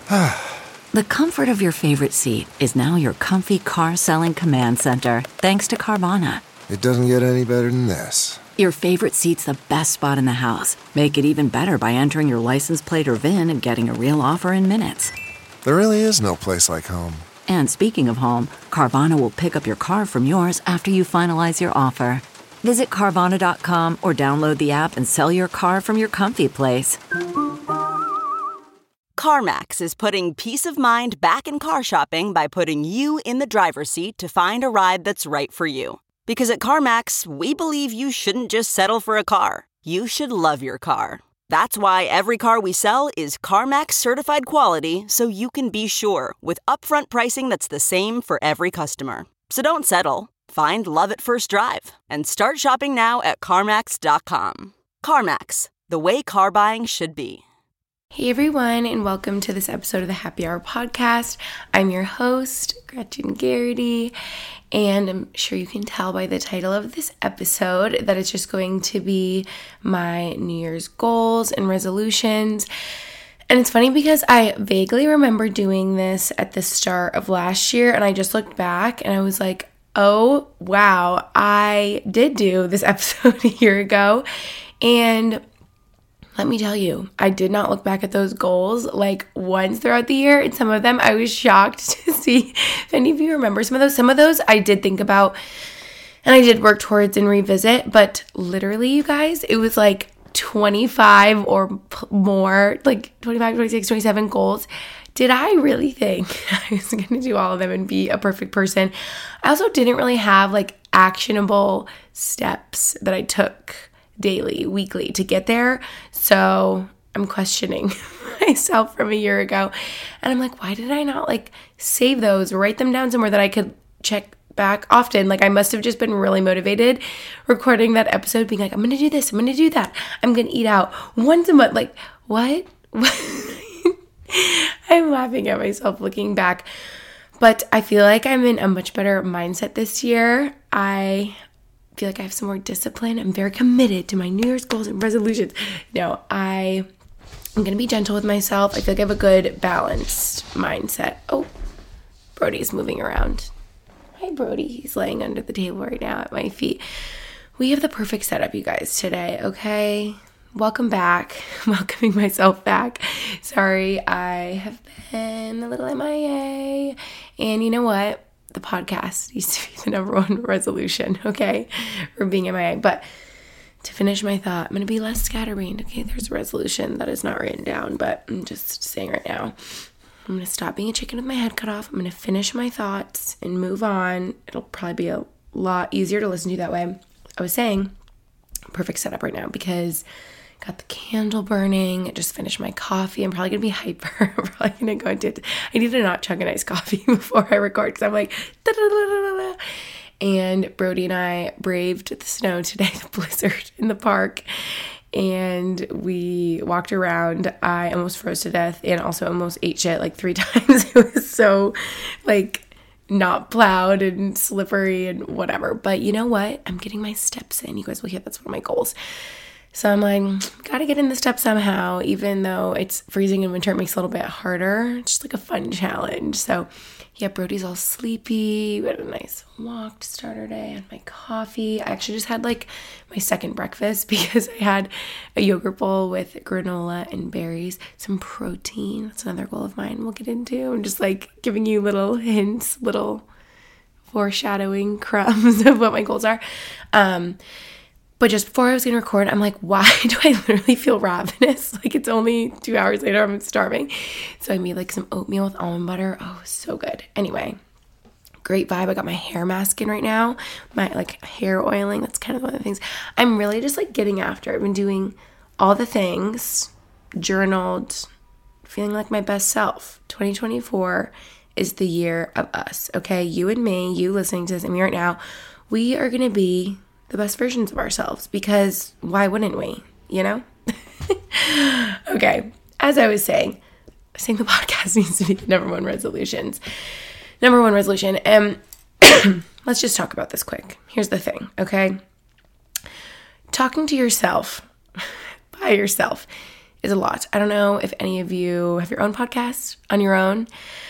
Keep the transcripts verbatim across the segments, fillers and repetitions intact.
The comfort of your favorite seat is now your comfy car selling command center, thanks to Carvana. It doesn't get any better than this. Your favorite seat's the best spot in the house. Make it even better by entering your license plate or V I N and getting a real offer in minutes. There really is no place like home. And speaking of home, Carvana will pick up your car from yours after you finalize your offer. Visit Carvana dot com or download the app and sell your car from your comfy place. CarMax is putting peace of mind back in car shopping by putting you in the driver's seat to find a ride that's right for you. Because at CarMax, we believe you shouldn't just settle for a car. You should love your car. That's why every car we sell is CarMax certified quality, so you can be sure with upfront pricing that's the same for every customer. So don't settle. Find love at first drive and start shopping now at CarMax dot com. CarMax, the way car buying should be. Hey everyone, and welcome to this episode of the Happy Hour Podcast. I'm your host, Gretchen Garrity, and I'm sure you can tell by the title of this episode that it's just going to be my New Year's goals and resolutions. And it's funny because I vaguely remember doing this at the start of last year, and I just looked back and I was like, oh wow, I did do this episode a year ago. And let me tell you, I did not look back at those goals like once throughout the year. And some of them I was shocked to see if any of you remember some of those. Some of those I did think about and I did work towards and revisit. But literally, you guys, it was like twenty-five or p- more, like twenty-five, twenty-six, twenty-seven goals. Did I really think I was going to do all of them and be a perfect person? I also didn't really have like actionable steps that I took daily, weekly to get there. So I'm questioning myself from a year ago. And I'm like, why did I not like save those, write them down somewhere that I could check back often? Like I must have just been really motivated recording that episode, being like, I'm going to do this, I'm going to do that. I'm going to eat out once a month. Like, what? I'm laughing at myself looking back. But I feel like I'm in a much better mindset this year. I feel like I have some more discipline. I'm very committed to my New Year's goals and resolutions. No, I am going to be gentle with myself. I feel like I have a good balanced mindset. Oh, Brody's moving around. Hi, Brody. He's laying under the table right now at my feet. We have the perfect setup, you guys, today, okay? Welcome back. I'm welcoming myself back. Sorry, I have been a little M I A. And you know what? The podcast used to be the number one resolution, okay, for being M I A. But to finish my thought, I'm going to be less scatterbrained. Okay, there's a resolution that is not written down, but I'm just saying right now, I'm going to stop being a chicken with my head cut off. I'm going to finish my thoughts and move on. It'll probably be a lot easier to listen to that way. I was saying, perfect setup right now because got the candle burning. I just finished my coffee. I'm probably going to be hyper. I'm probably going to go into it. I need to not chug a nice coffee before I record because I'm like, da, da, da, da, da. And Brody and I braved the snow today, the blizzard in the park. And we walked around. I almost froze to death and also almost ate shit like three times. It was so like not plowed and slippery and whatever. But you know what? I'm getting my steps in. You guys will hear that's one of my goals. So I'm like, gotta get in the steps somehow, even though it's freezing in winter, it makes it a little bit harder. It's just like a fun challenge. So yeah, Brody's all sleepy. We had a nice walk to start our day. I had my coffee. I actually just had like my second breakfast because I had a yogurt bowl with granola and berries, some protein. That's another goal of mine we'll get into. I'm just like giving you little hints, little foreshadowing crumbs of what my goals are. Um, But just before I was going to record, I'm like, why do I literally feel ravenous? Like it's only two hours later, I'm starving. So I made like some oatmeal with almond butter. Oh, so good. Anyway, great vibe. I got my hair mask in right now. My like hair oiling. That's kind of one of the things. I'm really just like getting after. I've been doing all the things, journaled, feeling like my best self. twenty twenty-four is the year of us. Okay, you and me, you listening to this and me right now, we are going to be the best versions of ourselves because why wouldn't we, you know? Okay, as I was saying, I think the podcast needs to be the number one resolutions. Number one resolution. And let's just talk about this quick. Here's the thing, okay? Talking to yourself by yourself is a lot. I don't know if any of you have your own podcast on your own.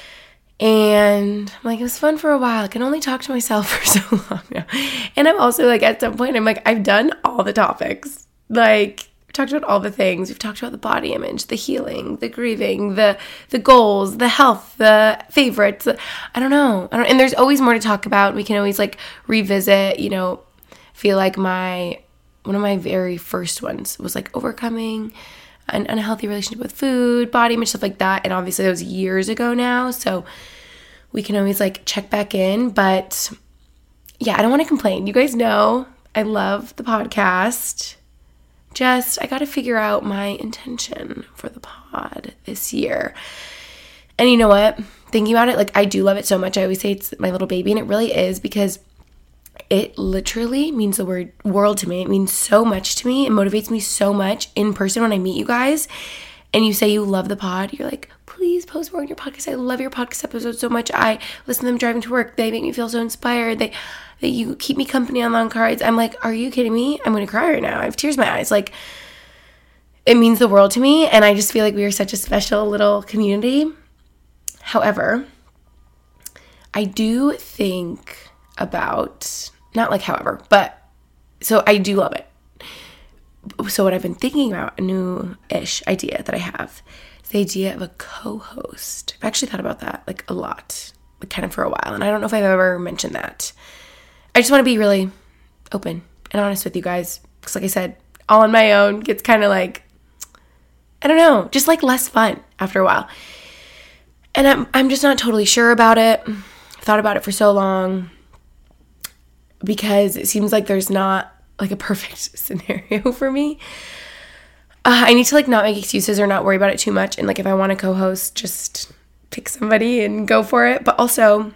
And I'm like, it was fun for a while. I can only talk to myself for so long now. And I'm also like, at some point, I'm like, I've done all the topics. Like, we've talked about all the things. We've talked about the body image, the healing, the grieving, the the goals, the health, the favorites. I don't know. I don't, and there's always more to talk about. We can always like revisit, you know, feel like my, one of my very first ones was like overcoming an unhealthy relationship with food, body image, stuff like that. And obviously that was years ago now. So we can always like check back in. But yeah, I don't want to complain. You guys know I love the podcast. Just, I got to figure out my intention for the pod this year. And you know what? Thinking about it, like I do love it so much. I always say it's my little baby, and it really is, because it literally means the word world to me. It means so much to me. It motivates me so much in person when I meet you guys and you say you love the pod. You're like, please post more on your podcast. I love your podcast episodes so much. I listen to them driving to work. They make me feel so inspired. They, they you keep me company on long car rides. I'm like, are you kidding me? I'm going to cry right now. I have tears in my eyes. Like, it means the world to me. And I just feel like we are such a special little community. However, I do think about... Not like however, but so I do love it. So what I've been thinking about, a new-ish idea that I have, is the idea of a co-host. I've actually thought about that like a lot, like kind of for a while. And I don't know if I've ever mentioned that. I just want to be really open and honest with you guys. Because like I said, all on my own gets kind of like, I don't know, just like less fun after a while. And I'm, I'm just not totally sure about it. I've thought about it for so long. Because it seems like there's not like a perfect scenario for me. Uh, I need to like not make excuses or not worry about it too much. And like if I want to co-host, just pick somebody and go for it. But also,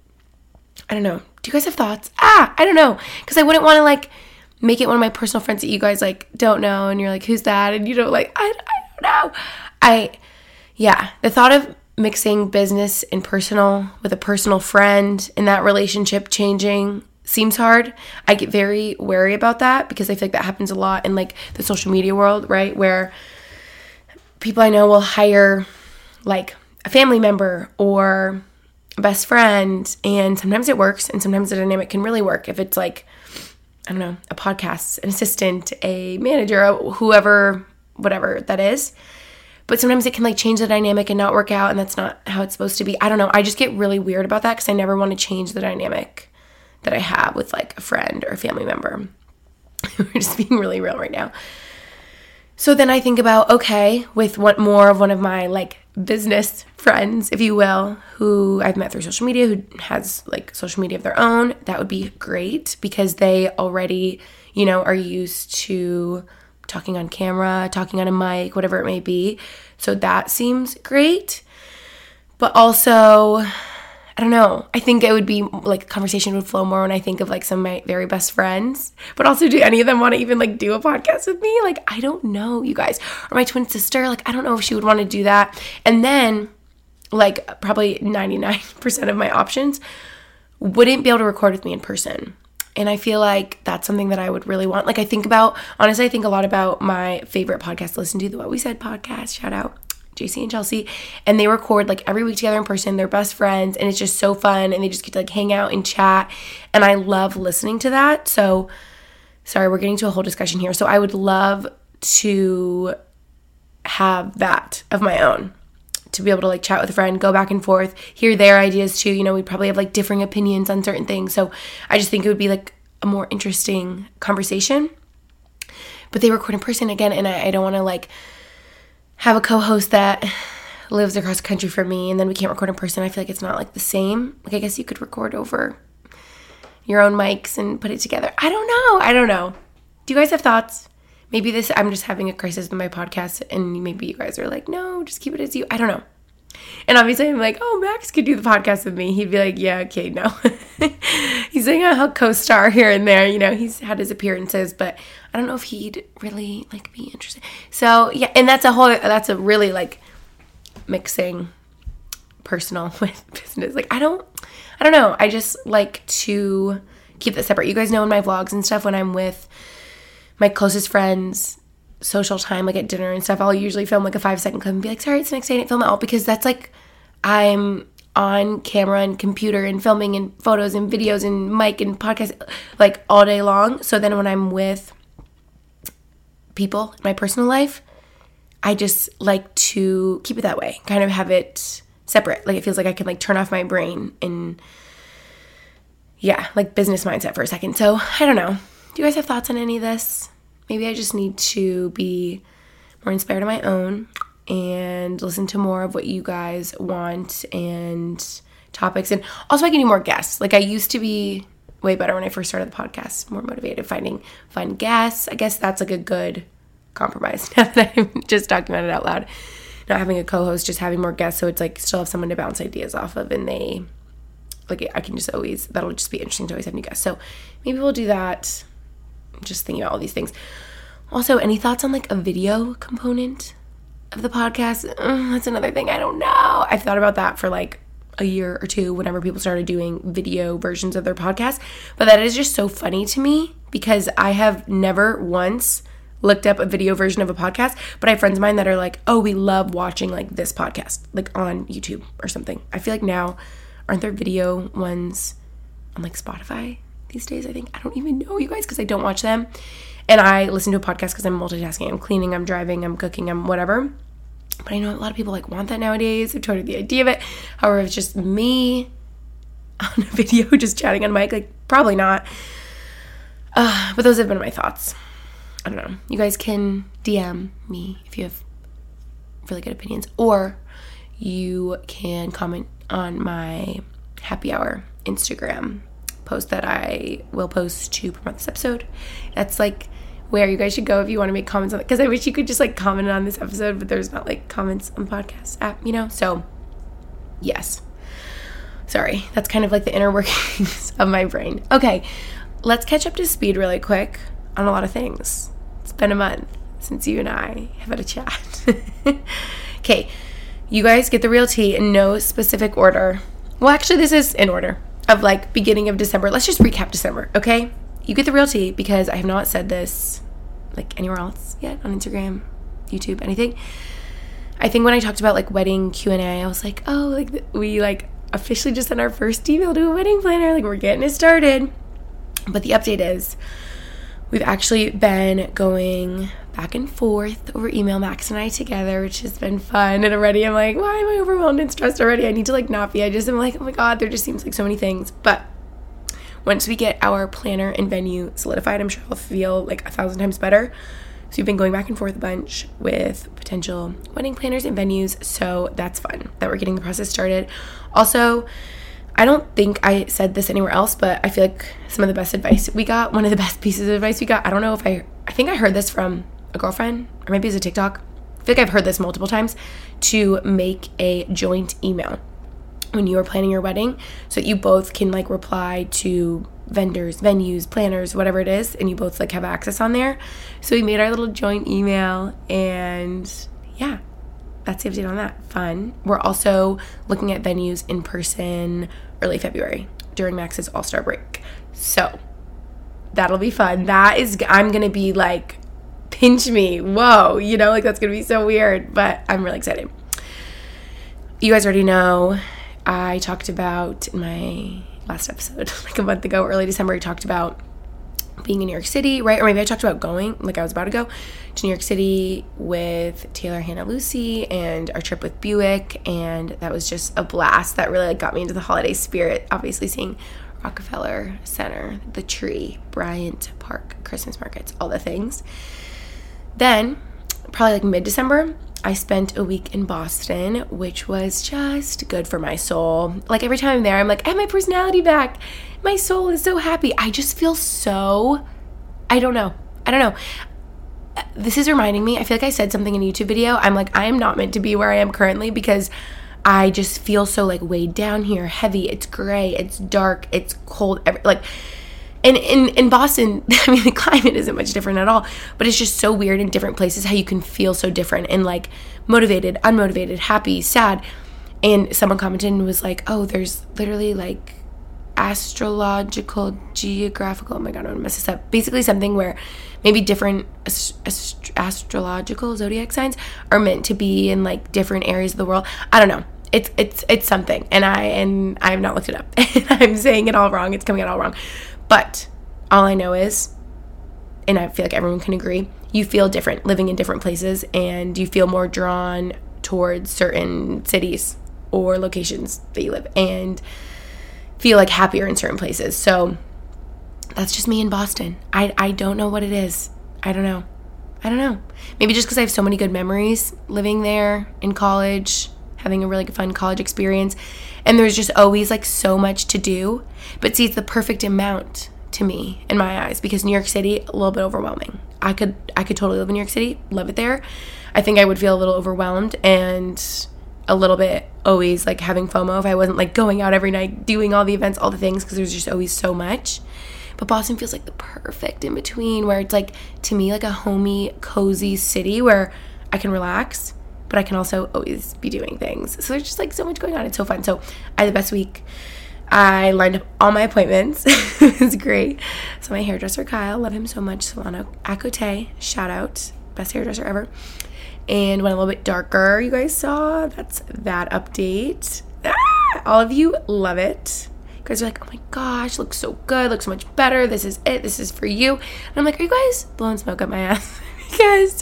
I don't know. Do you guys have thoughts? Ah, I don't know. Because I wouldn't want to like make it one of my personal friends that you guys like don't know. And you're like, who's that? And you don't like, I, I don't know. I, yeah. The thought of mixing business and personal with a personal friend and that relationship changing seems hard. I get very wary about that because I feel like that happens a lot in like the social media world, right? Where people I know will hire like a family member or a best friend, and sometimes it works and sometimes the dynamic can really work if it's like, I don't know, a podcast, an assistant, a manager, whoever, whatever that is. But sometimes it can like change the dynamic and not work out, and that's not how it's supposed to be. I don't know. I just get really weird about that because I never want to change the dynamic that I have with like a friend or a family member. We're just being really real right now. So then I think about, okay, with one more of one of my like business friends, if you will, who I've met through social media, who has like social media of their own, that would be great because they already, you know, are used to talking on camera, talking on a mic, whatever it may be. So that seems great. But also, I don't know. I think it would be like a conversation would flow more when I think of like some of my very best friends. But also, do any of them want to even like do a podcast with me? Like, I don't know, you guys. Or my twin sister, like, I don't know if she would want to do that. And then, like, probably ninety-nine percent of my options wouldn't be able to record with me in person. And I feel like that's something that I would really want. Like, I think about, honestly, I think a lot about my favorite podcast to listen to, the What We Said podcast. Shout out J C and Chelsea, and they record like every week together in person. They're best friends, and it's just so fun, and they just get to like hang out and chat, and I love listening to that. So sorry, we're getting to a whole discussion here. So I would love to have that of my own, to be able to like chat with a friend, go back and forth, hear their ideas too. You know, we'd probably have like differing opinions on certain things, so I just think it would be like a more interesting conversation. But they record in person again, and I, I don't want to like have a co-host that lives across the country from me and then we can't record in person. I feel like it's not like the same. Like, I guess you could record over your own mics and put it together. I don't know. I don't know. Do you guys have thoughts? Maybe this, I'm just having a crisis with my podcast and maybe you guys are like, no, just keep it as you. I don't know. And obviously I'm like, oh, Max could do the podcast with me. He'd be like, yeah, okay, no. He's like, I'll co-star here and there. You know, he's had his appearances, but I don't know if he'd really like be interested. So yeah, and that's a whole, that's a really like mixing personal with business. Like, I don't, I don't know. I just like to keep that separate. You guys know in my vlogs and stuff, when I'm with my closest friends, social time, like at dinner and stuff, I'll usually film like a five second clip and be like, sorry, it's the next day, I didn't film it all, because that's like, I'm on camera and computer and filming and photos and videos and mic and podcast like all day long. So then when I'm with people in my personal life, I just like to keep it that way, kind of have it separate. Like it feels like I can like turn off my brain and yeah, like business mindset for a second. So I don't know. Do you guys have thoughts on any of this? Maybe I just need to be more inspired on my own and listen to more of what you guys want and topics. And also I can do more guests. Like I used to be way better when I first started the podcast, more motivated, finding fun guests. I guess that's like a good compromise now that I'm just talking about it out loud. Not having a co-host, just having more guests, so it's like still have someone to bounce ideas off of, and they, like I can just always, that'll just be interesting to always have new guests. So maybe we'll do that. I'm just thinking about all these things. Also, any thoughts on like a video component of the podcast? Uh, that's another thing. I don't know. I've thought about that for like a year or two whenever people started doing video versions of their podcast. But that is just so funny to me because I have never once looked up a video version of a podcast, but I have friends of mine that are like, oh, we love watching like this podcast, like on YouTube or something. I feel like now, aren't there video ones on like Spotify these days? I think. I don't even know, you guys, because I don't watch them. And I listen to a podcast because I'm multitasking. I'm cleaning, I'm driving, I'm cooking, I'm whatever. But I know a lot of people like want that nowadays. I've told her the idea of it. However, if it's just me on a video just chatting on mic, like probably not. Uh, but those have been my thoughts. I don't know. You guys can D M me if you have really good opinions, or you can comment on my happy hour Instagram post that I will post to promote this episode. That's like where you guys should go if you want to make comments on it, because I wish you could just like comment on this episode, but there's not like comments on the podcast app, you know? So yes. Sorry. That's kind of like the inner workings of my brain. Okay. Let's catch up to speed really quick on a lot of things. It's been a month since you and I have had a chat. Okay, you guys get the real tea in no specific order. Well, actually, this is in order of like beginning of December. Let's just recap December, okay? You get the real tea because I have not said this like anywhere else yet on Instagram, YouTube, anything. I think when I talked about like wedding Q and A, I was like, oh, like we like officially just sent our first email to a wedding planner. Like we're getting it started. But the update is we've actually been going back and forth over email, Max and I together, which has been fun. And already I'm like, why am I overwhelmed and stressed already? I need to like not be. I just am like, oh my God, there just seems like so many things. But once we get our planner and venue solidified, I'm sure I'll feel like a thousand times better. So we've been going back and forth a bunch with potential wedding planners and venues. So that's fun that we're getting the process started. Also, I don't think I said this anywhere else, but I feel like some of the best advice we got, one of the best pieces of advice we got, I don't know if I, I think I heard this from a girlfriend, or maybe it's a TikTok. I feel like I've heard this multiple times, to make a joint email when you are planning your wedding, so that you both can like reply to vendors, venues, planners, whatever it is, and you both like have access on there. So we made our little joint email, and yeah, that's the update on that. Fun. We're also looking at venues in person early February during Max's All-Star break. So that'll be fun. That is, I'm going to be like, pinch me. Whoa. You know, like that's going to be so weird, but I'm really excited. You guys already know I talked about in my last episode, like a month ago, early December, I talked about being in New York City, right? Or maybe I talked about going, like I was about to go to New York City with Taylor, Hannah, Lucy, and our trip with Buick, and that was just a blast. That really like got me into the holiday spirit. Obviously seeing Rockefeller Center, the tree, Bryant Park, Christmas markets, all the things. Then, probably like mid-December, I spent a week in Boston, which was just good for my soul. Like every time I'm there, I'm like, I have my personality back. My soul is so happy. I just feel so, I don't know. I don't know. This is reminding me, I feel like I said something in a YouTube video. I'm like, I am not meant to be where I am currently because I just feel so like weighed down here, heavy. It's gray, it's dark, it's cold. Every, like, and in, in Boston, I mean, the climate isn't much different at all, but it's just so weird in different places how you can feel so different and like motivated, unmotivated, happy, sad. And someone commented and was like, oh, there's literally like astrological, geographical, oh my god, I'm gonna mess this up. Basically something where maybe different ast- ast- astrological zodiac signs are meant to be in like different areas of the world. I don't know. It's it's it's something, and I and I have not looked it up. And I'm saying it all wrong. It's coming out all wrong. But all I know is, and I feel like everyone can agree, you feel different living in different places, and you feel more drawn towards certain cities or locations that you live, and feel like happier in certain places. So that's just me in Boston. I, I don't know what it is. I don't know. I don't know. Maybe just because I have so many good memories living there in college, having a really fun college experience. And there's just always like so much to do. But see, it's the perfect amount to me in my eyes, because New York City, a little bit overwhelming. I could I could totally live in New York City, love it there. I think I would feel a little overwhelmed and a little bit always like having FOMO if I wasn't like going out every night, doing all the events, all the things, because there's just always so much. But Boston feels like the perfect in between, where it's like, to me, like a homey, cozy city where I can relax, but I can also always be doing things. So there's just like so much going on. It's so fun. So I had the best week. I lined up all my appointments. It was great. So my hairdresser, Kyle, love him so much. Solano Acote, shout out, best hairdresser ever. And went a little bit darker, you guys saw. That's that update. Ah, all of you love it. You guys are like, oh my gosh, looks so good, looks so much better. This is it. This is for you. And I'm like, are you guys blowing smoke up my ass? Because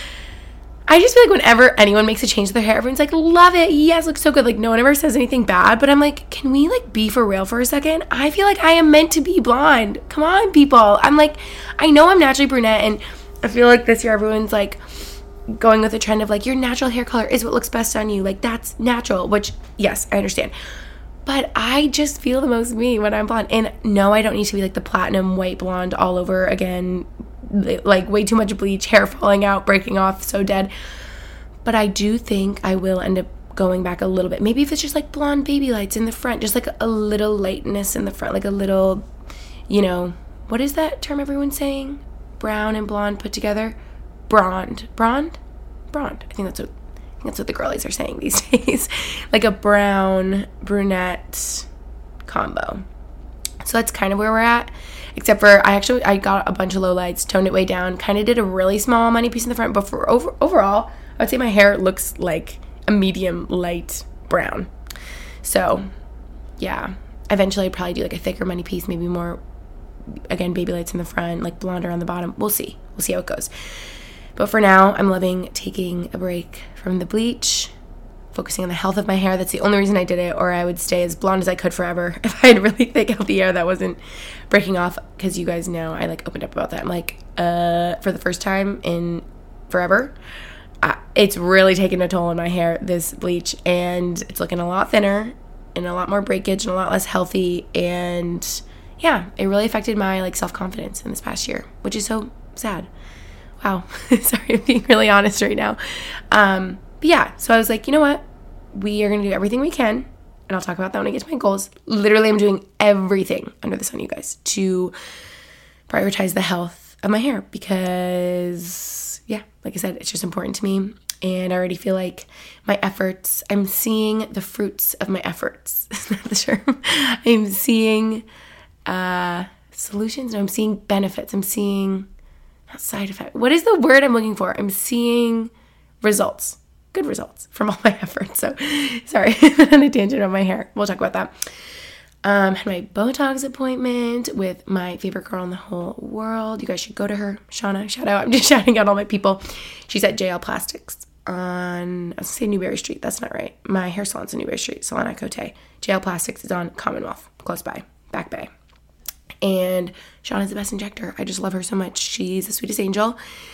I just feel like whenever anyone makes a change to their hair, everyone's like, love it. Yes, looks so good. Like, no one ever says anything bad. But I'm like, can we like be for real for a second? I feel like I am meant to be blonde. Come on, people. I'm like, I know I'm naturally brunette, and I feel like this year everyone's like going with the trend of like, your natural hair color is what looks best on you. Like, that's natural, which, yes, I understand. But I just feel the most me when I'm blonde. And no, I don't need to be like the platinum white blonde all over again, like way too much bleach, hair falling out, breaking off, so dead. But I do think I will end up going back a little bit. Maybe if it's just like blonde baby lights in the front, just like a little lightness in the front, like a little, you know, what is that term everyone's saying? Brown and blonde put together? Blonde. Blonde? Blonde. I think that's what I think that's what the girlies are saying these days. Like a brown brunette combo. So that's kind of where we're at. Except for I actually I got a bunch of low lights, toned it way down, kind of did a really small money piece in the front, but for over, overall, I would say my hair looks like a medium light brown. So, yeah. Eventually I'd probably do like a thicker money piece, maybe more, again, baby lights in the front, like blonder on the bottom. We'll see. We'll see how it goes. But for now, I'm loving taking a break from the bleach, focusing on the health of my hair. That's the only reason I did it, or I would stay as blonde as I could forever if I had really thick, healthy hair that wasn't breaking off. Because you guys know, I like opened up about that. I'm like, uh, for the first time in forever, uh, it's really taken a toll on my hair, this bleach, and it's looking a lot thinner and a lot more breakage and a lot less healthy. And yeah, it really affected my like self-confidence in this past year, which is so sad. Wow. Sorry, I'm being really honest right now. Um, but yeah, so I was like, you know what? We are going to do everything we can, and I'll talk about that when I get to my goals. Literally, I'm doing everything under the sun, you guys, to prioritize the health of my hair because, yeah, like I said, it's just important to me, and I already feel like my efforts, I'm seeing the fruits of my efforts. Isn't that the term? I'm seeing uh, solutions, and I'm seeing benefits. I'm seeing... not side effect. What is the word I'm looking for? I'm seeing results. Good results from all my efforts. So, sorry, on a tangent on my hair. We'll talk about that. Um, had my Botox appointment with my favorite girl in the whole world. You guys should go to her. Shauna, shout out. I'm just shouting out all my people. She's at J L Plastics on, I was going to say Newberry Street. That's not right. My hair salon's on Newberry Street. Solano Cote. J L Plastics is on Commonwealth, close by, Back Bay. And Shauna's the best injector. I just love her so much. She's the sweetest angel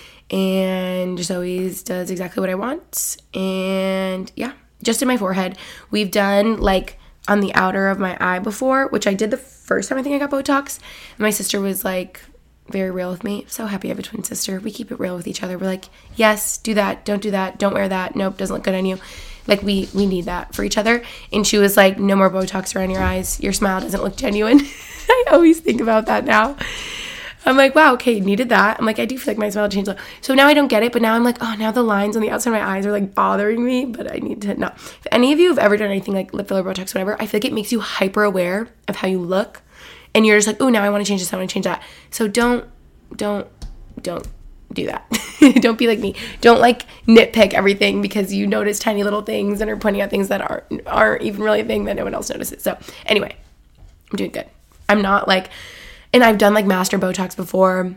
and just always does exactly what I want. And yeah, just in my forehead. We've done like on the outer of my eye before, which I did the first time I think I got Botox. And my sister was like very real with me. So happy I have a twin sister. We keep it real with each other. We're like, yes, do that. Don't do that. Don't wear that. Nope, doesn't look good on you. Like we we need that for each other. And she was like, no more Botox around your eyes. Your smile doesn't look genuine. I always think about that now. I'm like, wow, okay, needed that. I'm like, I do feel like my smile changed. So now I don't get it, but now I'm like, oh, now the lines on the outside of my eyes are like bothering me, but I need to, no. If any of you have ever done anything like lip filler, Botox, whatever, I feel like it makes you hyper aware of how you look. And you're just like, oh, now I want to change this, I want to change that. So don't, don't, don't do that. Don't be like me. Don't like nitpick everything because you notice tiny little things and are pointing out things that aren't, aren't even really a thing that no one else notices. So anyway, I'm doing good. I'm not like, and I've done like master Botox before.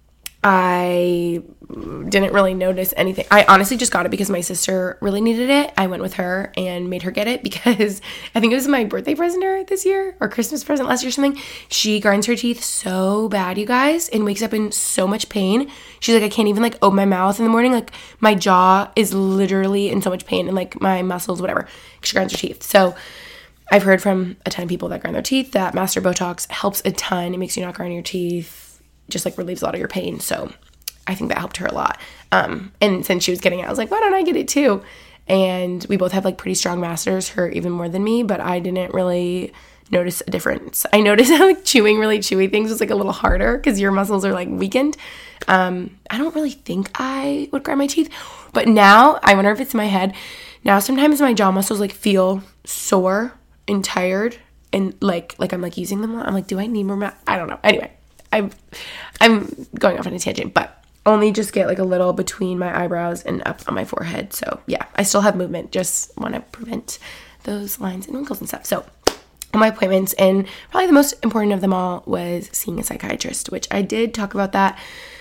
I didn't really notice anything. I honestly just got it because my sister really needed it. I went with her and made her get it because I think it was my birthday present to her this year or Christmas present last year or something. She grinds her teeth so bad, you guys, and wakes up in so much pain. She's like, I can't even like open my mouth in the morning. Like my jaw is literally in so much pain and like my muscles, whatever. She grinds her teeth. So I've heard from a ton of people that grind their teeth that master Botox helps a ton. It makes you not grind your teeth. Just like relieves a lot of your pain. So I think that helped her a lot. Um, and since she was getting it, I was like, why don't I get it too? And we both have like pretty strong masters, her even more than me, but I didn't really notice a difference. I noticed how like chewing really chewy things was like a little harder because your muscles are like weakened. Um, I don't really think I would grind my teeth, but now I wonder if it's in my head. Now sometimes my jaw muscles like feel sore and tired and like, like I'm like using them a lot. I'm like, do I need more? Ma-? I don't know. Anyway. I'm, I'm going off on a tangent, but only just get like a little between my eyebrows and up on my forehead. So yeah, I still have movement. Just want to prevent those lines and wrinkles and stuff. So all my appointments, and probably the most important of them all was seeing a psychiatrist, which I did talk about that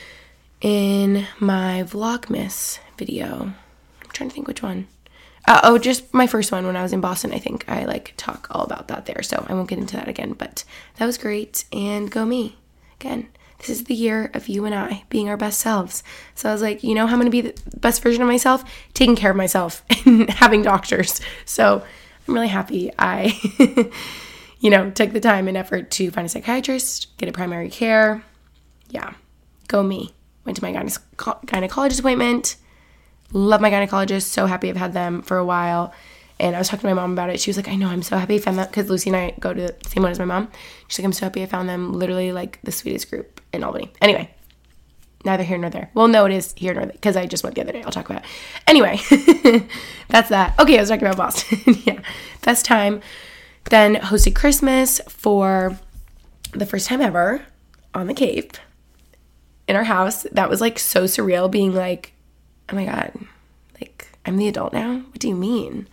in my Vlogmas video. I'm trying to think which one. Uh, oh, just my first one when I was in Boston. I think I like talk all about that there. So I won't get into that again, but that was great. And go me. Again, this is the year of you and I being our best selves. So I was like, you know how I'm going to be the best version of myself? Taking care of myself and having doctors. So I'm really happy I, you know, took the time and effort to find a psychiatrist, get a primary care. Yeah, go me. Went to my gyne- gynecologist appointment. Love my gynecologist. So happy I've had them for a while. And I was talking to my mom about it. She was like, I know, I'm so happy I found that, because Lucy and I go to the same one as my mom. She's like, I'm so happy I found them, literally like the sweetest group in Albany. Anyway, neither here nor there. Well, no, it is here nor there, because I just went the other day. I'll talk about it. Anyway, that's that. Okay, I was talking about Boston. Yeah, best time. Then hosted Christmas for the first time ever on the Cape in our house. That was like so surreal, being like, oh my God, like I'm the adult now? What do you mean?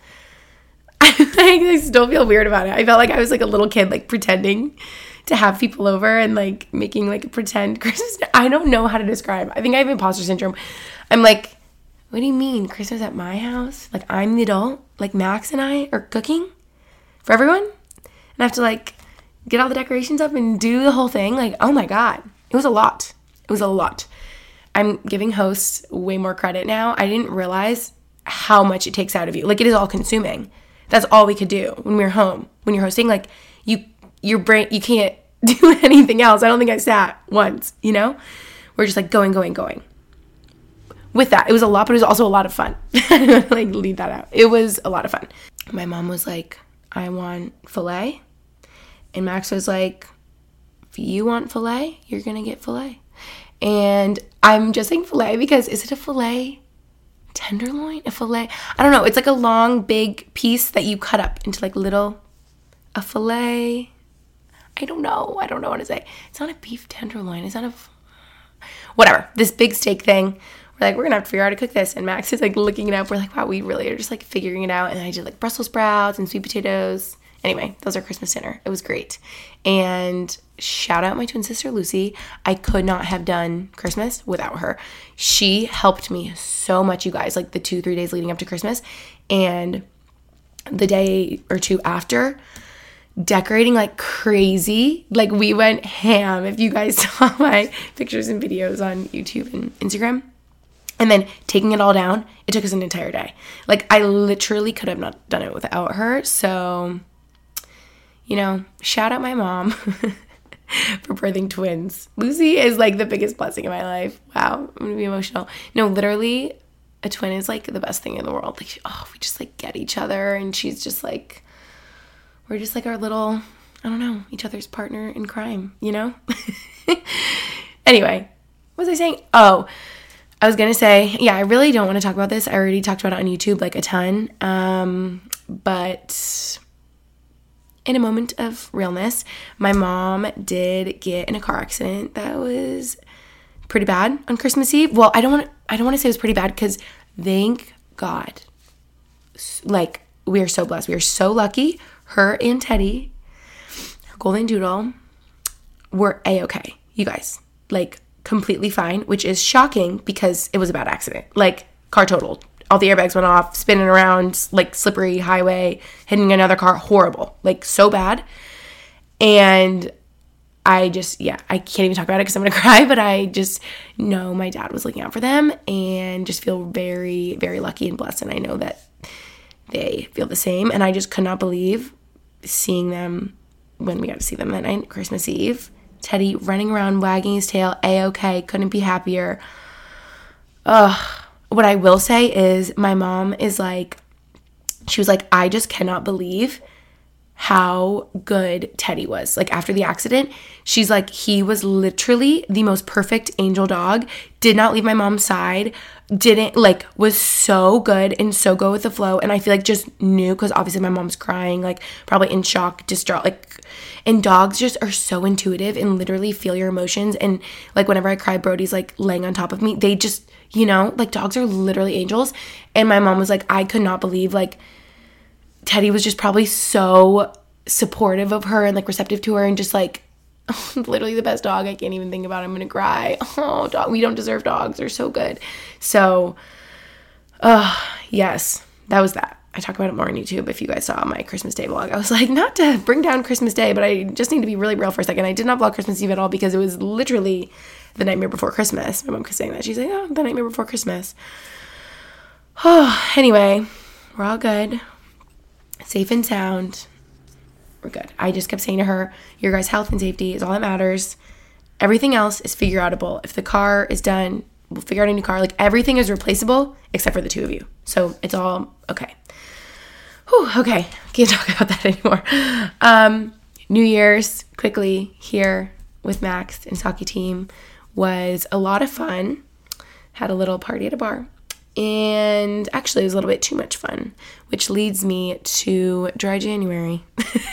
I still feel weird about it. I felt like I was like a little kid, like pretending to have people over and like making like a pretend Christmas. I don't know how to describe. I think I have imposter syndrome. I'm like, what do you mean Christmas at my house? Like I'm the adult? Like Max and I are cooking for everyone? And I have to like get all the decorations up and do the whole thing. Like, oh my God. It was a lot. It was a lot. I'm giving hosts way more credit now. I didn't realize how much it takes out of you. Like it is all consuming. That's all we could do when we were home. When you're hosting, like you, your brain, you can't do anything else. I don't think I sat once, you know? We're just like going, going, going. With that, it was a lot, but it was also a lot of fun. Like leave that out. It was a lot of fun. My mom was like, I want filet. And Max was like, if you want filet, you're going to get filet. And I'm just saying filet because is it a filet tenderloin? A filet? I don't know. It's like a long, big piece that you cut up into like little, a filet. I don't know. I don't know what to say. It's not a beef tenderloin. It's not a, whatever. This big steak thing. We're like, we're going to have to figure out how to cook this. And Max is like looking it up. We're like, wow, we really are just like figuring it out. And I did like Brussels sprouts and sweet potatoes. Anyway, those are Christmas dinner. It was great. And shout out my twin sister, Lucy. I could not have done Christmas without her. She helped me so much, you guys, like the two, three days leading up to Christmas. And the day or two after, decorating like crazy. Like we went ham. If you guys saw my pictures and videos on YouTube and Instagram. And then taking it all down, it took us an entire day. Like I literally could have not done it without her. So, you know, shout out my mom for birthing twins. Lucy is like the biggest blessing in my life. Wow, I'm gonna be emotional. No, literally, a twin is like the best thing in the world. Like, oh, we just like get each other, and she's just like, we're just like our little, I don't know, each other's partner in crime, you know? Anyway, what was I saying? Oh, I was going to say, yeah, I really don't want to talk about this. I already talked about it on YouTube like a ton. Um, but in a moment of realness, my mom did get in a car accident that was pretty bad on Christmas Eve. Well, I don't want to, I don't want to say it was pretty bad because thank God, like, we are so blessed. We are so lucky. Her and Teddy, her golden doodle, were A-okay. You guys, like, completely fine, which is shocking because it was a bad accident. Like, car totaled. All the airbags went off, spinning around, like, slippery highway, hitting another car. Horrible. Like, so bad. And I just, yeah, I can't even talk about it because I'm going to cry, but I just know my dad was looking out for them and just feel very, very lucky and blessed. And I know that they feel the same. And I just could not believe seeing them when we got to see them that night, Christmas Eve. Teddy running around, wagging his tail, A-okay, couldn't be happier. Ugh. What I will say is my mom is like, she was like, I just cannot believe how good Teddy was. Like, after the accident, she's like, he was literally the most perfect angel dog, did not leave my mom's side, didn't, like, was so good and so go with the flow. And I feel like just knew, because obviously my mom's crying, like, probably in shock, distraught, like, and dogs just are so intuitive and literally feel your emotions. And, like, whenever I cry, Brody's, like, laying on top of me. They just, you know, like, dogs are literally angels. And my mom was like, I could not believe, like, Teddy was just probably so supportive of her and, like, receptive to her and just, like, oh, literally the best dog. I can't even think about it. I'm going to cry. Oh, dog. We don't deserve dogs. They're so good. So, uh, yes, that was that. I talk about it more on YouTube if you guys saw my Christmas Day vlog. I was like, not to bring down Christmas Day, but I just need to be really real for a second. I did not vlog Christmas Eve at all because it was literally the nightmare before Christmas. My mom kept saying that. She's like, oh, the nightmare before Christmas. Oh, anyway, we're all good. Safe and sound. We're good. I just kept saying to her, your guys' health and safety is all that matters. Everything else is figure outable. If the car is done, we'll figure out a new car. Like, everything is replaceable except for the two of you. So it's all okay. Whew, okay. Can't talk about that anymore. Um, New Year's, quickly, here with Max and Saki team was a lot of fun. Had a little party at a bar. And actually, it was a little bit too much fun, which leads me to dry January.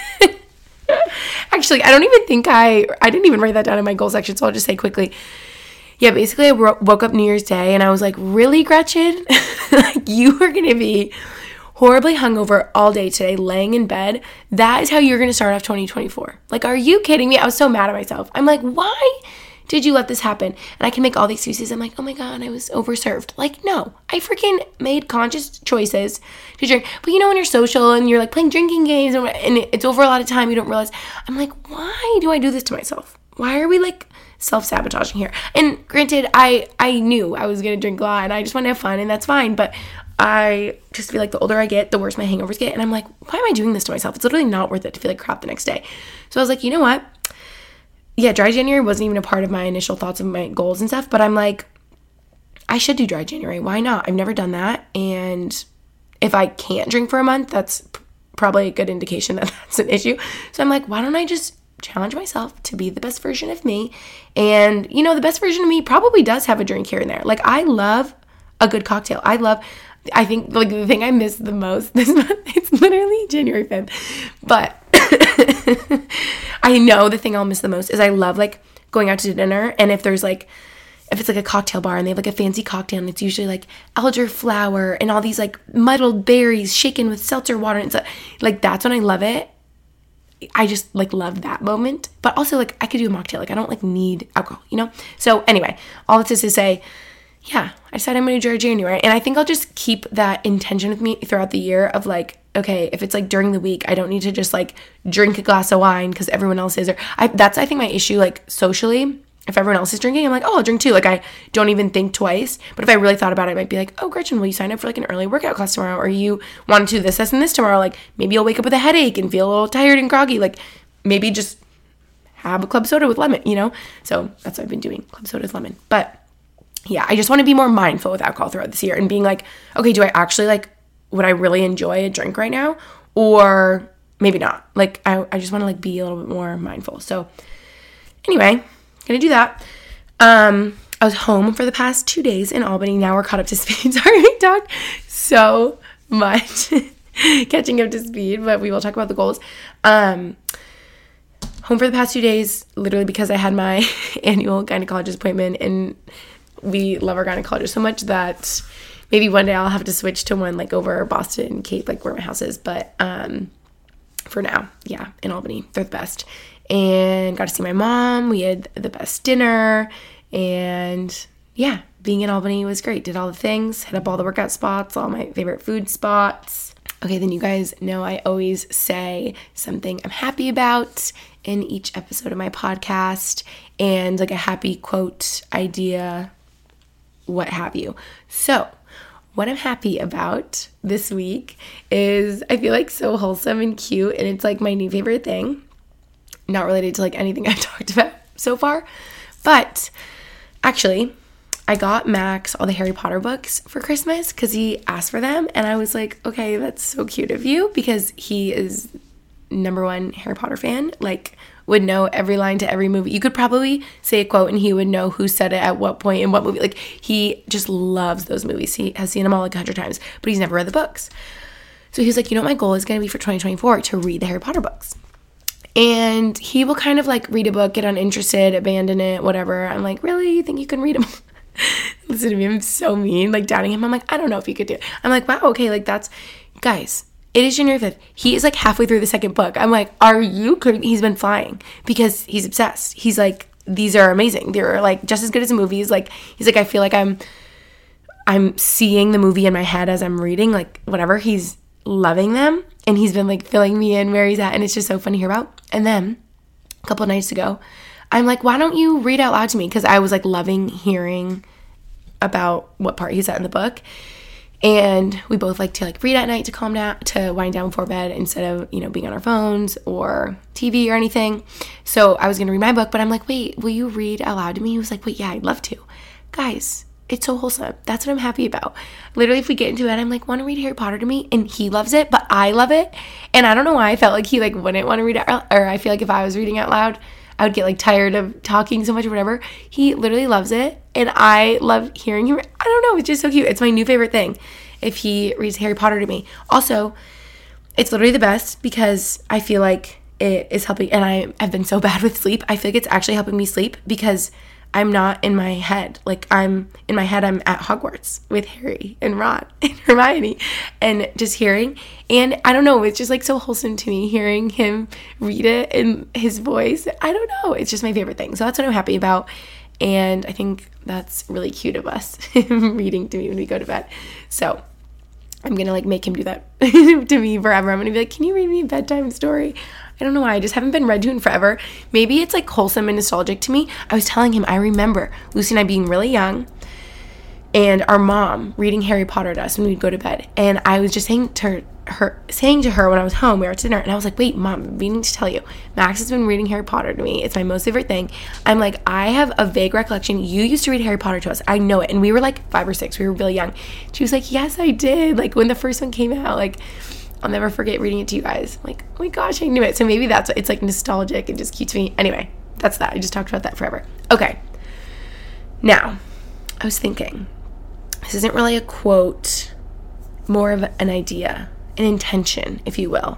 Actually, I don't even think I, I didn't even write that down in my goal section, so I'll just say quickly. Yeah, basically, I wo- woke up New Year's Day, and I was like, really, Gretchen? Like, you are going to be horribly hungover all day today, laying in bed. That is how you're going to start off twenty twenty-four. Like, are you kidding me? I was so mad at myself. I'm like, why did you let this happen? And I can make all the excuses. I'm like, oh my God, I was overserved. Like, no, I freaking made conscious choices to drink. But you know, when you're social and you're like playing drinking games and it's over a lot of time, you don't realize. I'm like, why do I do this to myself? Why are we like self-sabotaging here? And granted, I, I knew I was going to drink a lot and I just want to have fun and that's fine. But I just feel like the older I get, the worse my hangovers get. And I'm like, why am I doing this to myself? It's literally not worth it to feel like crap the next day. So I was like, you know what? Yeah, dry January wasn't even a part of my initial thoughts of my goals and stuff, but I'm like, I should do dry January. Why not? I've never done that. And if I can't drink for a month, that's p- probably a good indication that that's an issue. So I'm like, why don't I just challenge myself to be the best version of me? And, you know, the best version of me probably does have a drink here and there. Like, I love a good cocktail. I love, I think, like, the thing I miss the most this month, it's literally January fifth, but I know the thing I'll miss the most is I love, like, going out to dinner, and if there's, like, if it's, like, a cocktail bar, and they have, like, a fancy cocktail, and it's usually, like, elderflower, and all these, like, muddled berries shaken with seltzer water, and stuff, like, that's when I love it. I just, like, love that moment, but also, like, I could do a mocktail, like, I don't, like, need alcohol, you know? So, anyway, all this is to say, yeah, I decided I'm going to do January, and I think I'll just keep that intention with me throughout the year of, like, okay, if it's like during the week, I don't need to just like drink a glass of wine because everyone else is. Or I, that's, I think, my issue, like, socially. If everyone else is drinking, I'm like, oh, I'll drink too. Like, I don't even think twice. But if I really thought about it, I might be like, oh, Gretchen, will you sign up for like an early workout class tomorrow? Or you want to do this, this, and this tomorrow? Like, maybe you'll wake up with a headache and feel a little tired and groggy. Like, maybe just have a club soda with lemon, you know? So that's what I've been doing, club soda with lemon. But yeah, I just want to be more mindful with alcohol throughout this year and being like, okay, do I actually like, would I really enjoy a drink right now? Or maybe not. Like, I, I just want to like be a little bit more mindful. So anyway, gonna do that. Um, I was home for the past two days in Albany. Now we're caught up to speed. Sorry, we talked so much catching up to speed, but we will talk about the goals. Um, home for the past two days, literally because I had my annual gynecologist appointment, and we love our gynecologist so much that maybe one day I'll have to switch to one like over Boston, Cape, like where my house is. But um, for now, yeah, in Albany, they're the best. And got to see my mom. We had the best dinner. And yeah, being in Albany was great. Did all the things, hit up all the workout spots, all my favorite food spots. Okay, then you guys know I always say something I'm happy about in each episode of my podcast, and like a happy quote, idea, what have you. So what I'm happy about this week is I feel like so wholesome and cute, and it's like my new favorite thing. Not related to like anything I've talked about so far, but actually I got Max all the Harry Potter books for Christmas because he asked for them, and I was like, okay, that's so cute of you, because he is number one Harry Potter fan, like would know every line to every movie. You could probably say a quote and he would know who said it at what point in what movie. Like, he just loves those movies. He has seen them all like a hundred times, but he's never read the books. So he was like, you know what my goal is going to be for twenty twenty-four? To read the Harry Potter books. And he will kind of like read a book, get uninterested, abandon it, whatever. I'm like, really? You think you can read them? Listen to me, I'm so mean, like doubting him. I'm like, I don't know if you could do it. I'm like, wow, okay, like that's, guys, it is January fifth. He is like halfway through the second book. I'm like, are you kidding? He's been flying because he's obsessed. He's like, these are amazing. They're like just as good as the movies. Like, he's like, I feel like I'm, I'm seeing the movie in my head as I'm reading, like whatever. He's loving them, and he's been like filling me in where he's at, and it's just so fun to hear about. And then a couple of nights ago, I'm like, why don't you read out loud to me? Because I was like loving hearing about what part he's at in the book. And we both like to like read at night to calm down, to wind down before bed, instead of, you know, being on our phones or T V or anything. So I was going to read my book, but I'm like, wait, will you read out loud to me? He was like, wait, yeah, I'd love to. Guys, it's so wholesome. That's what I'm happy about. Literally, if we get into it, I'm like, want to read Harry Potter to me? And he loves it, but I love it. And I don't know why I felt like he like wouldn't want to read it, or I feel like if I was reading out loud, I would get like tired of talking so much or whatever. He literally loves it, and I love hearing him. I don't know, it's just so cute. It's my new favorite thing if he reads Harry Potter to me. Also, it's literally the best because I feel like it is helping, and I have been so bad with sleep. I feel like it's actually helping me sleep because I'm not in my head. Like, I'm in my head, I'm at Hogwarts with Harry and Ron and Hermione, and just hearing, and I don't know, it's just like so wholesome to me hearing him read it in his voice. I don't know, it's just my favorite thing. So that's what I'm happy about, and I think that's really cute of us, him reading to me when we go to bed. So I'm gonna like make him do that to me forever. I'm gonna be like, can you read me a bedtime story? I don't know why, I just haven't been read to in forever. Maybe it's like wholesome and nostalgic to me. I was telling him, I remember Lucy and I being really young, and our mom reading Harry Potter to us when we'd go to bed. And I was just saying to her, her saying to her when I was home, we were at dinner, and I was like, wait, Mom, I'm meaning to tell you, Max has been reading Harry Potter to me. It's my most favorite thing. I'm like, I have a vague recollection. You used to read Harry Potter to us. I know it. And we were like five or six. We were really young. She was like, yes, I did. Like when the first one came out, like I'll never forget reading it to you guys. I'm like, oh my gosh, I knew it. So maybe that's, it's like nostalgic and just cute to me. Anyway, that's that. I just talked about that forever. Okay. Now, I was thinking, this isn't really a quote, more of an idea, an intention, if you will,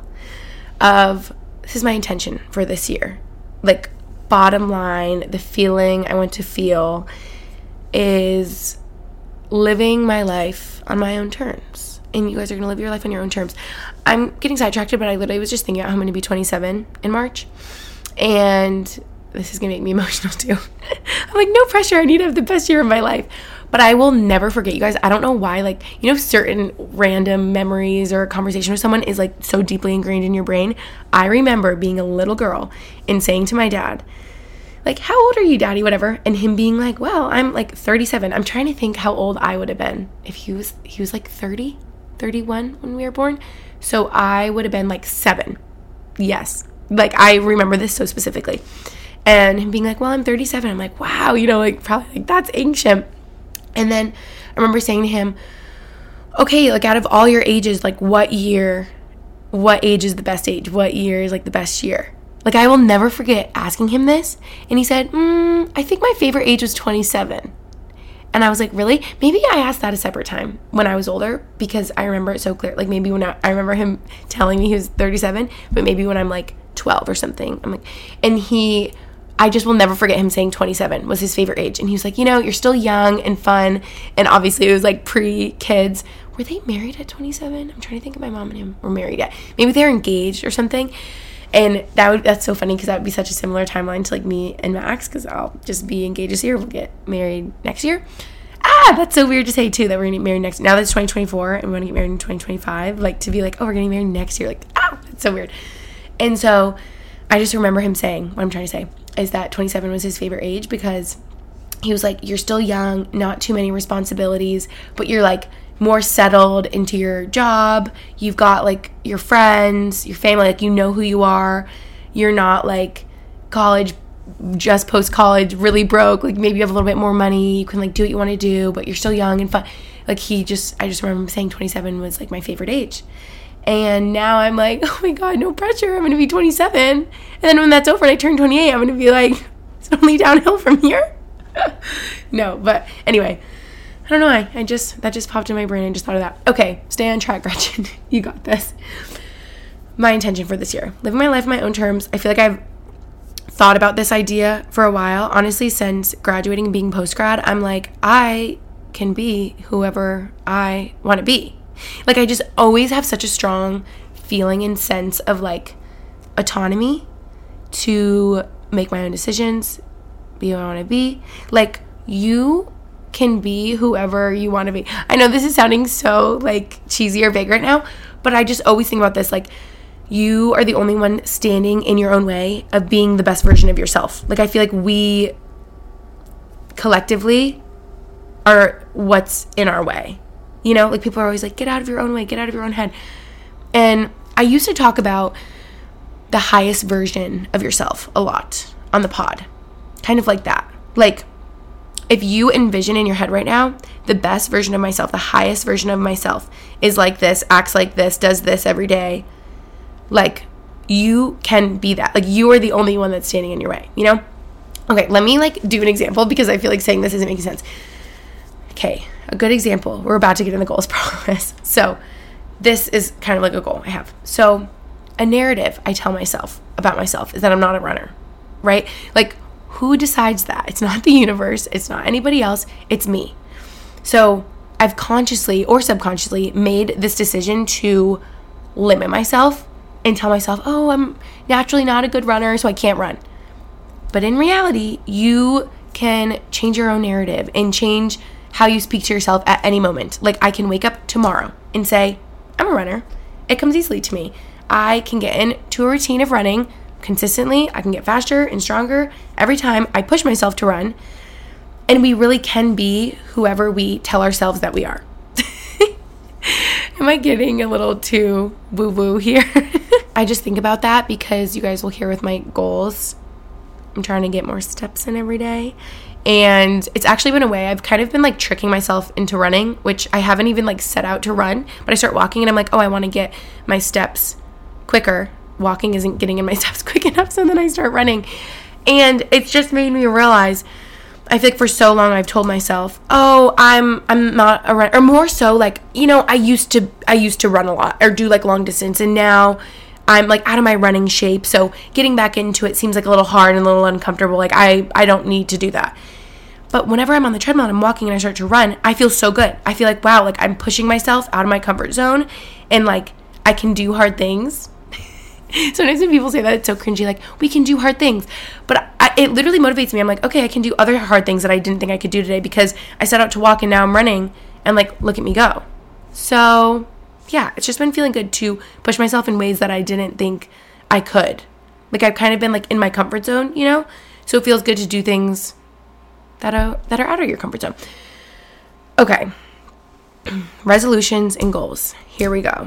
of this is my intention for this year. Like, bottom line, the feeling I want to feel is living my life on my own terms. And you guys are going to live your life on your own terms. I'm getting sidetracked, but I literally was just thinking about how I'm going to be twenty-seven in March. And this is going to make me emotional too. I'm like, no pressure. I need to have the best year of my life. But I will never forget, you guys. I don't know why, like, you know, certain random memories or a conversation with someone is like so deeply ingrained in your brain. I remember being a little girl and saying to my dad, like, how old are you, Daddy? Whatever. And him being like, well, I'm like thirty-seven. I'm trying to think how old I would have been if he was, he was like thirty, thirty-one when we were born. So I would have been like seven. Yes. Like, I remember this so specifically. And him being like, well, I'm thirty-seven. I'm like, wow, you know, like probably like that's ancient. And then I remember saying to him, okay, like out of all your ages, like what year, what age is the best age? What year is like the best year? Like, I will never forget asking him this. And he said, mm, I think my favorite age was twenty-seven. And I was like, really? Maybe I asked that a separate time when I was older, because I remember it so clear. Like, maybe when I, I remember him telling me he was thirty-seven, but maybe when I'm like twelve or something. I'm like, and he, I just will never forget him saying twenty-seven was his favorite age. And he was like, you know, you're still young and fun. And obviously it was like pre-kids. Were they married at twenty-seven? I'm trying to think if my mom and him were married yet. Maybe they're engaged or something. And that would that's so funny, because that would be such a similar timeline to like me and Max, because I'll just be engaged this year. We'll get married next year. Ah, that's so weird to say too, that we're gonna get married next. Now that it's twenty twenty-four and we're gonna get married in twenty twenty-five, like to be like, oh, we're getting married next year. Like, ah, that's so weird. And so I just remember him saying, what I'm trying to say is that twenty-seven was his favorite age, because he was like, you're still young, not too many responsibilities, but you're like more settled into your job. You've got like your friends, your family, like you know who you are. You're not like college, just post college, really broke. Like maybe you have a little bit more money. You can like do what you want to do, but you're still young and fun. Like he just, I just remember him saying twenty-seven was like my favorite age. And now I'm like, oh my God, no pressure. I'm going to be twenty-seven. And then when that's over and I turn twenty-eight, I'm going to be like, it's only downhill from here. No, but anyway, I don't know why. I just, that just popped in my brain. I just thought of that. Okay, stay on track, Gretchen. You got this. My intention for this year, living my life on my own terms. I feel like I've thought about this idea for a while. Honestly, since graduating and being post-grad, I'm like, I can be whoever I want to be. Like, I just always have such a strong feeling and sense of, like, autonomy to make my own decisions, be who I want to be. Like, you can be whoever you want to be. I know this is sounding so, like, cheesy or vague right now, but I just always think about this, like, you are the only one standing in your own way of being the best version of yourself. Like, I feel like we collectively are what's in our way. You know, like people are always like, get out of your own way, get out of your own head. And I used to talk about the highest version of yourself a lot on the pod. Kind of like that. Like, if you envision in your head right now, the best version of myself, the highest version of myself is like this, acts like this, does this every day. Like, you can be that. Like, you are the only one that's standing in your way, you know? Okay, let me, like, do an example, because I feel like saying this isn't making sense. Okay, a good example. We're about to get in the goals, promise. So, this is kind of like a goal I have. So, a narrative I tell myself about myself is that I'm not a runner, right? Like, who decides that? It's not the universe. It's not anybody else. It's me. So, I've consciously or subconsciously made this decision to limit myself and tell myself, oh, I'm naturally not a good runner, so I can't run. But in reality, you can change your own narrative and change how you speak to yourself at any moment. Like, I can wake up tomorrow and say, I'm a runner. It comes easily to me. I can get into a routine of running consistently. I can get faster and stronger every time I push myself to run. And we really can be whoever we tell ourselves that we are. Am I getting a little too woo-woo here? I just think about that because you guys will hear with my goals, I'm trying to get more steps in every day. And it's actually been a way I've kind of been like tricking myself into running, which I haven't even like set out to run, but I start walking and I'm like, oh, I want to get my steps quicker. Walking isn't getting in my steps quick enough, so then I start running. And it's just made me realize, I feel like for so long I've told myself, oh, I'm I'm not a runner, or more so like, you know, I used to I used to run a lot or do like long distance, and now I'm like out of my running shape, so getting back into it seems like a little hard and a little uncomfortable. Like I, I don't need to do that. But whenever I'm on the treadmill and I'm walking and I start to run, I feel so good. I feel like, wow, like I'm pushing myself out of my comfort zone, and like I can do hard things. Sometimes when people say that, it's so cringy, like, we can do hard things. But I, it literally motivates me. I'm like, okay, I can do other hard things that I didn't think I could do today because I set out to walk and now I'm running, and like, look at me go. So yeah, it's just been feeling good to push myself in ways that I didn't think I could. Like, I've kind of been like in my comfort zone, you know? So it feels good to do things that are, that are out of your comfort zone. Okay. Resolutions and goals. Here we go.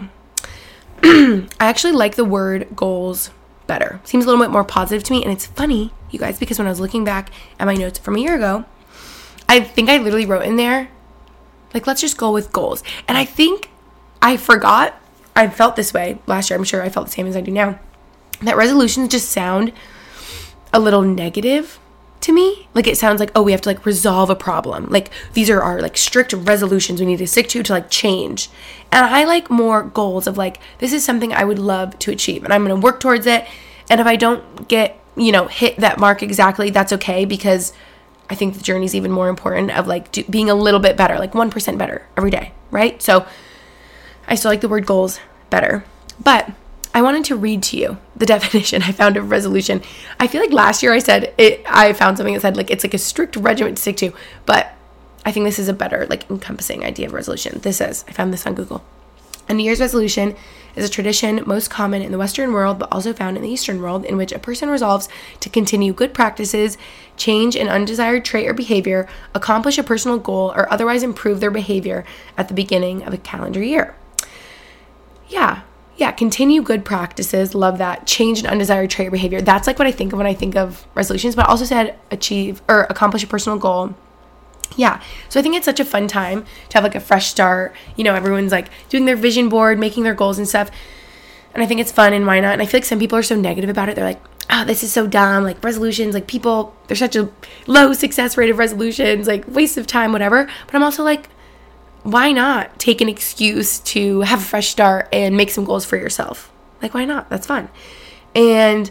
I actually like the word goals better. Seems a little bit more positive to me. And it's funny, you guys, because when I was looking back at my notes from a year ago, I think I literally wrote in there, like, let's just go with goals. And I think I forgot I felt this way last year. I'm sure I felt the same as I do now. that resolutions just sound a little negative to me. Like it sounds like, oh, we have to like resolve a problem. Like these are our like strict resolutions we need to stick to to like change. And I like more goals of like, this is something I would love to achieve and I'm going to work towards it. And if I don't get, you know, hit that mark exactly, that's okay, because I think the journey is even more important of like do, being a little bit better, like one percent better every day, right? So I still like the word goals better. But I wanted to read to you the definition I found of resolution. I feel like last year I said it, I found something that said like it's like a strict regimen to stick to, but I think this is a better like encompassing idea of resolution. This is, I found this on Google. A New Year's resolution is a tradition most common in the Western world, but also found in the Eastern world, in which a person resolves to continue good practices, change an undesired trait or behavior, accomplish a personal goal, or otherwise improve their behavior at the beginning of a calendar year. Yeah. Yeah, continue good practices. Love that. Change an undesired trait or behavior. That's like what I think of when I think of resolutions, but I also said achieve or accomplish a personal goal. Yeah. So I think it's such a fun time to have like a fresh start. You know, everyone's like doing their vision board, making their goals and stuff. And I think it's fun, and why not? And I feel like some people are so negative about it. They're like, oh, this is so dumb. Like resolutions, like people, there's such a low success rate of resolutions, like waste of time, whatever. But I'm also like, why not take an excuse to have a fresh start and make some goals for yourself? Like, why not? That's fun. And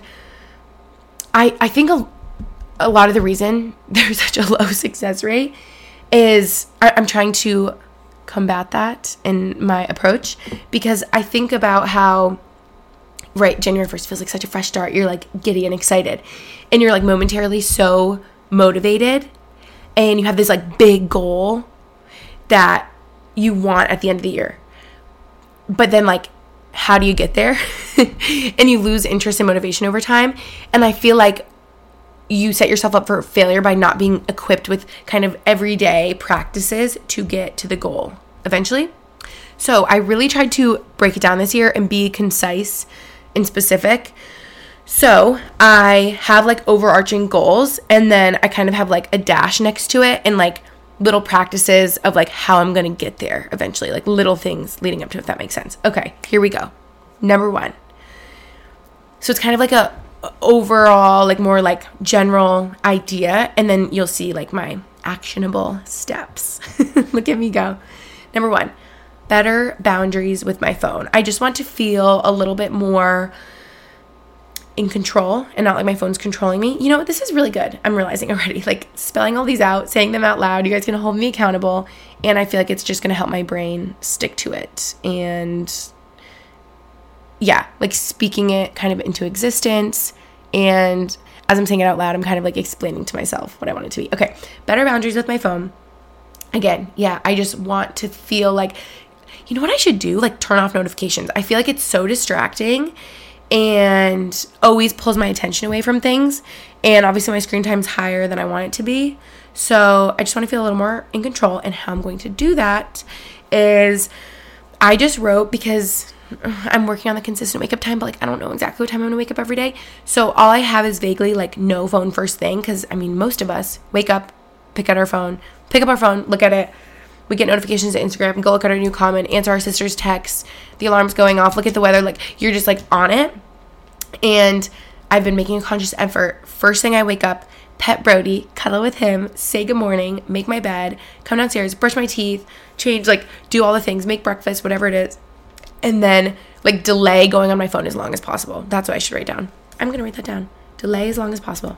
I I think a, a lot of the reason there's such a low success rate is I, I'm trying to combat that in my approach, because I think about how, right, January first feels like such a fresh start. You're like giddy and excited, and you're like momentarily so motivated, and you have this like big goal that you want at the end of the year. But then like, how do you get there? And you lose interest and motivation over time. And I feel like you set yourself up for failure by not being equipped with kind of everyday practices to get to the goal eventually. So I really tried to break it down this year and be concise and specific. So I have like overarching goals, and then I kind of have like a dash next to it, and like little practices of like how I'm going to get there eventually, like little things leading up to it, if that makes sense. Okay, here we go. Number one. So it's kind of like a overall, like more like general idea, and then you'll see like my actionable steps. Look at me go. Number one, better boundaries with my phone. I just want to feel a little bit more in control and not like my phone's controlling me. You know what? This is really good. I'm realizing already, like spelling all these out, saying them out loud. You guys are going to hold me accountable. And I feel like it's just going to help my brain stick to it. And yeah, like speaking it kind of into existence. And as I'm saying it out loud, I'm kind of like explaining to myself what I want it to be. Okay. Better boundaries with my phone. Again, yeah, I just want to feel like, you know what I should do? Like turn off notifications. I feel like it's so distracting and always pulls my attention away from things. And obviously my screen time's higher than I want it to be. So I just want to feel a little more in control. And how I'm going to do that is I just wrote, because I'm working on the consistent wake up time, but like I don't know exactly what time I'm going to wake up every day. So all I have is vaguely like no phone first thing. Because I mean, most of us wake up, pick out our phone, pick up our phone, look at it. We get notifications to Instagram, go look at our new comment, answer our sister's texts, the alarm's going off, look at the weather. Like you're just like on it. And I've been making a conscious effort. First thing I wake up, pet Brody, cuddle with him, say good morning, make my bed, come downstairs, brush my teeth, change, like do all the things, make breakfast, whatever it is. And then like delay going on my phone as long as possible. That's what I should write down. I'm going to write that down. Delay as long as possible.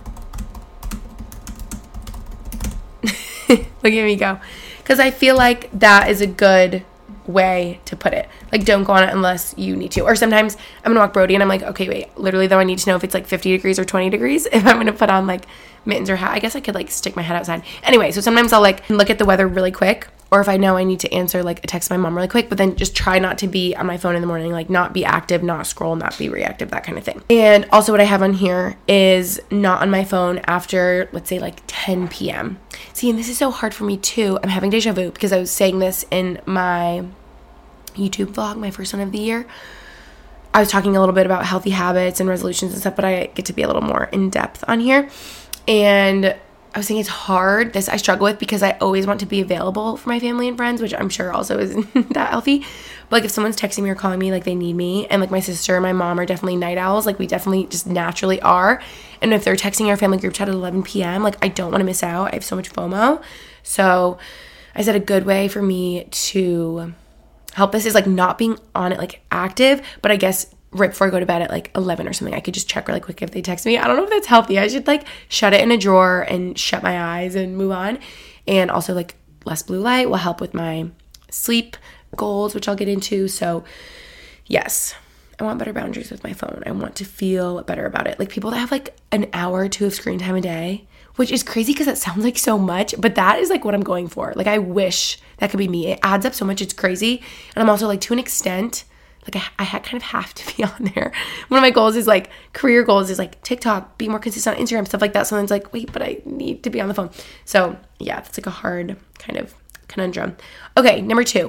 Look at me go. Because I feel like that is a good way to put it. Like, don't go on it unless you need to. Or sometimes I'm gonna walk Brody and I'm like, okay, wait, literally though I need to know if it's like fifty degrees or twenty degrees if I'm gonna put on like mittens or hat. I guess I could like stick my head outside. Anyway, so sometimes I'll like look at the weather really quick, or if I know I need to answer like a text to my mom really quick, but then just try not to be on my phone in the morning, like not be active, not scroll, not be reactive, that kind of thing. And also what I have on here is not on my phone after, let's say like ten p.m. See, and this is so hard for me too. I'm having deja vu because I was saying this in my YouTube vlog, my first one of the year. I was talking a little bit about healthy habits and resolutions and stuff, but I get to be a little more in depth on here. And I was saying it's hard. This I struggle with because I always want to be available for my family and friends, which I'm sure also isn't that healthy. But like if someone's texting me or calling me, like they need me, and like my sister and my mom are definitely night owls, like we definitely just naturally are. And if they're texting our family group chat at eleven p.m., like I don't want to miss out. I have so much FOMO. So I said a good way for me to help this is like not being on it like active, but I guess right before I go to bed at like eleven or something, I could just check really quick if they text me. I don't know if that's healthy. I should like shut it in a drawer and shut my eyes and move on. And also like less blue light will help with my sleep goals, which I'll get into. So yes, I want better boundaries with my phone. I want to feel better about it. Like people that have like an hour or two of screen time a day, which is crazy because that sounds like so much, but that is like what I'm going for. Like I wish that could be me. It adds up so much. It's crazy. And I'm also like to an extent, like I, I kind of have to be on there. One of my goals is like career goals is like TikTok, be more consistent on Instagram, stuff like that. Someone's like, wait, but I need to be on the phone. So yeah, that's like a hard kind of conundrum. Okay, number two.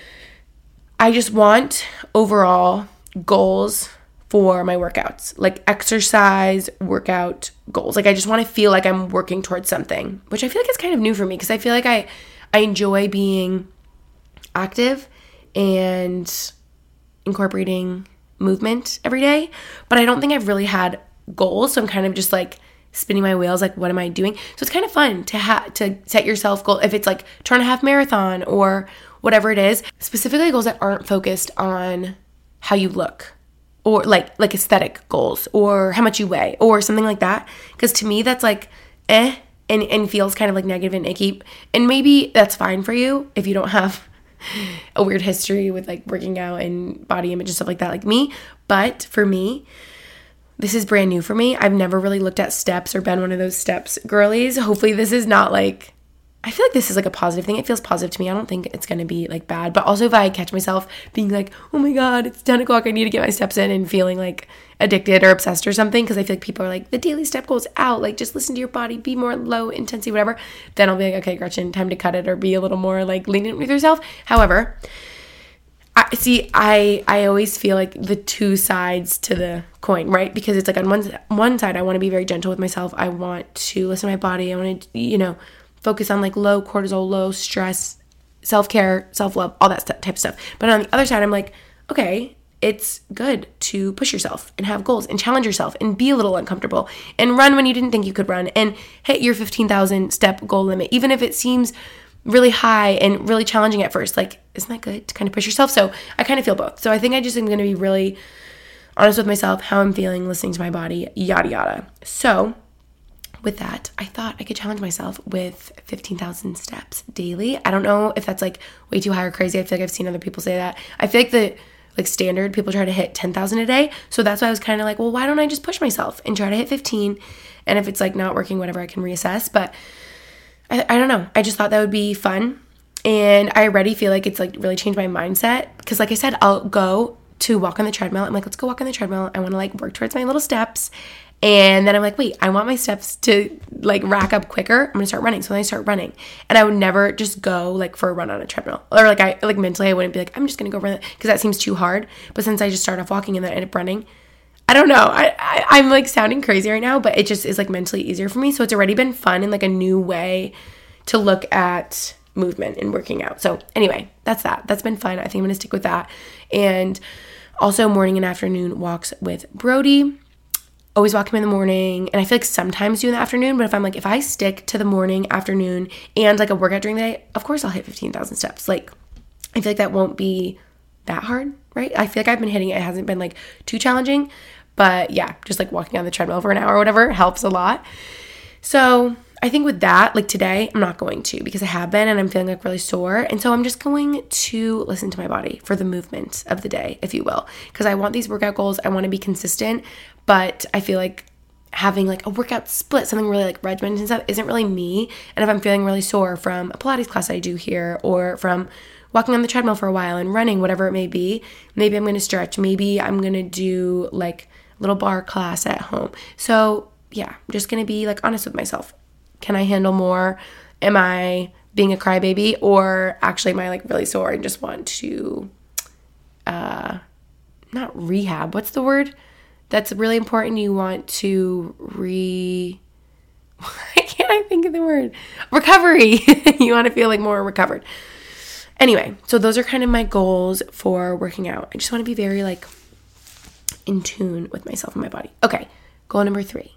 I just want overall goals for my workouts, like exercise, workout goals. Like I just want to feel like I'm working towards something, which I feel like is kind of new for me because I feel like I, I enjoy being active and incorporating movement every day, but I don't think I've really had goals. So I'm kind of just like spinning my wheels. Like, what am I doing? So it's kind of fun to have to set yourself goals. If it's like trying to half marathon or whatever it is, specifically goals that aren't focused on how you look or like, like aesthetic goals or how much you weigh or something like that. Cause to me, that's like, eh, and, and feels kind of like negative and icky. And maybe that's fine for you if you don't have a weird history with like working out and body image and stuff like that like me. But for me, this is brand new for me. I've never really looked at steps or been one of those steps girlies. Hopefully this is not like, I feel like this is like a positive thing. It feels positive to me. I don't think it's going to be like bad. But also if I catch myself being like, oh my God, it's ten o'clock. I need to get my steps in and feeling like addicted or obsessed or something. Because I feel like people are like, the daily step goes out. Like just listen to your body, be more low intensity, whatever. Then I'll be like, okay, Gretchen, time to cut it or be a little more like lenient with yourself. However, I see, I, I always feel like the two sides to the coin, right? Because it's like on one, one side, I want to be very gentle with myself. I want to listen to my body. I want to, you know, focus on like low cortisol, low stress, self-care, self-love, all that st- type of stuff. But on the other side, I'm like, okay, it's good to push yourself and have goals and challenge yourself and be a little uncomfortable and run when you didn't think you could run and hit your fifteen thousand step goal limit, even if it seems really high and really challenging at first. Like, isn't that good to kind of push yourself? So I kind of feel both. So I think I just am going to be really honest with myself, how I'm feeling, listening to my body, yada, yada. So with that, I thought I could challenge myself with fifteen thousand steps daily. I don't know if that's like way too high or crazy. I feel like I've seen other people say that. I feel like the like standard people try to hit ten thousand a day. So that's why I was kind of like, well, why don't I just push myself and try to hit fifteen? And if it's like not working, whatever, I can reassess. But I, I don't know. I just thought that would be fun. And I already feel like it's like really changed my mindset. Because like I said, I'll go to walk on the treadmill. I'm like, let's go walk on the treadmill. I want to like work towards my little steps. And then I'm like, wait, I want my steps to like rack up quicker. I'm going to start running. So then I start running. And I would never just go like for a run on a treadmill. Or like I like mentally I wouldn't be like, I'm just going to go run because that seems too hard. But since I just start off walking and then I end up running, I don't know. I, I, I'm like sounding crazy right now, but it just is like mentally easier for me. So it's already been fun and like a new way to look at movement and working out. So anyway, that's that. That's been fun. I think I'm going to stick with that. And also morning and afternoon walks with Brody. Always walk him in the morning, and I feel like sometimes do in the afternoon, but if I'm like, if I stick to the morning, afternoon, and like a workout during the day, of course I'll hit fifteen thousand steps. Like, I feel like that won't be that hard, right? I feel like I've been hitting it. It hasn't been like too challenging, but yeah, just like walking on the treadmill for an hour or whatever helps a lot. So I think with that, like today, I'm not going to because I have been and I'm feeling like really sore. And so I'm just going to listen to my body for the movement of the day, if you will, because I want these workout goals. I want to be consistent, but I feel like having like a workout split, something really like regimented and stuff isn't really me. And if I'm feeling really sore from a Pilates class I do here or from walking on the treadmill for a while and running, whatever it may be, maybe I'm going to stretch. Maybe I'm going to do like a little bar class at home. So yeah, I'm just going to be like honest with myself. Can I handle more? Am I being a crybaby, or actually am I like really sore and just want to, uh, not rehab. What's the word? That's really important. You want to re, why can't I think of the word? Recovery. You want to feel like more recovered. Anyway, so those are kind of my goals for working out. I just want to be very like in tune with myself and my body. Okay, goal number three.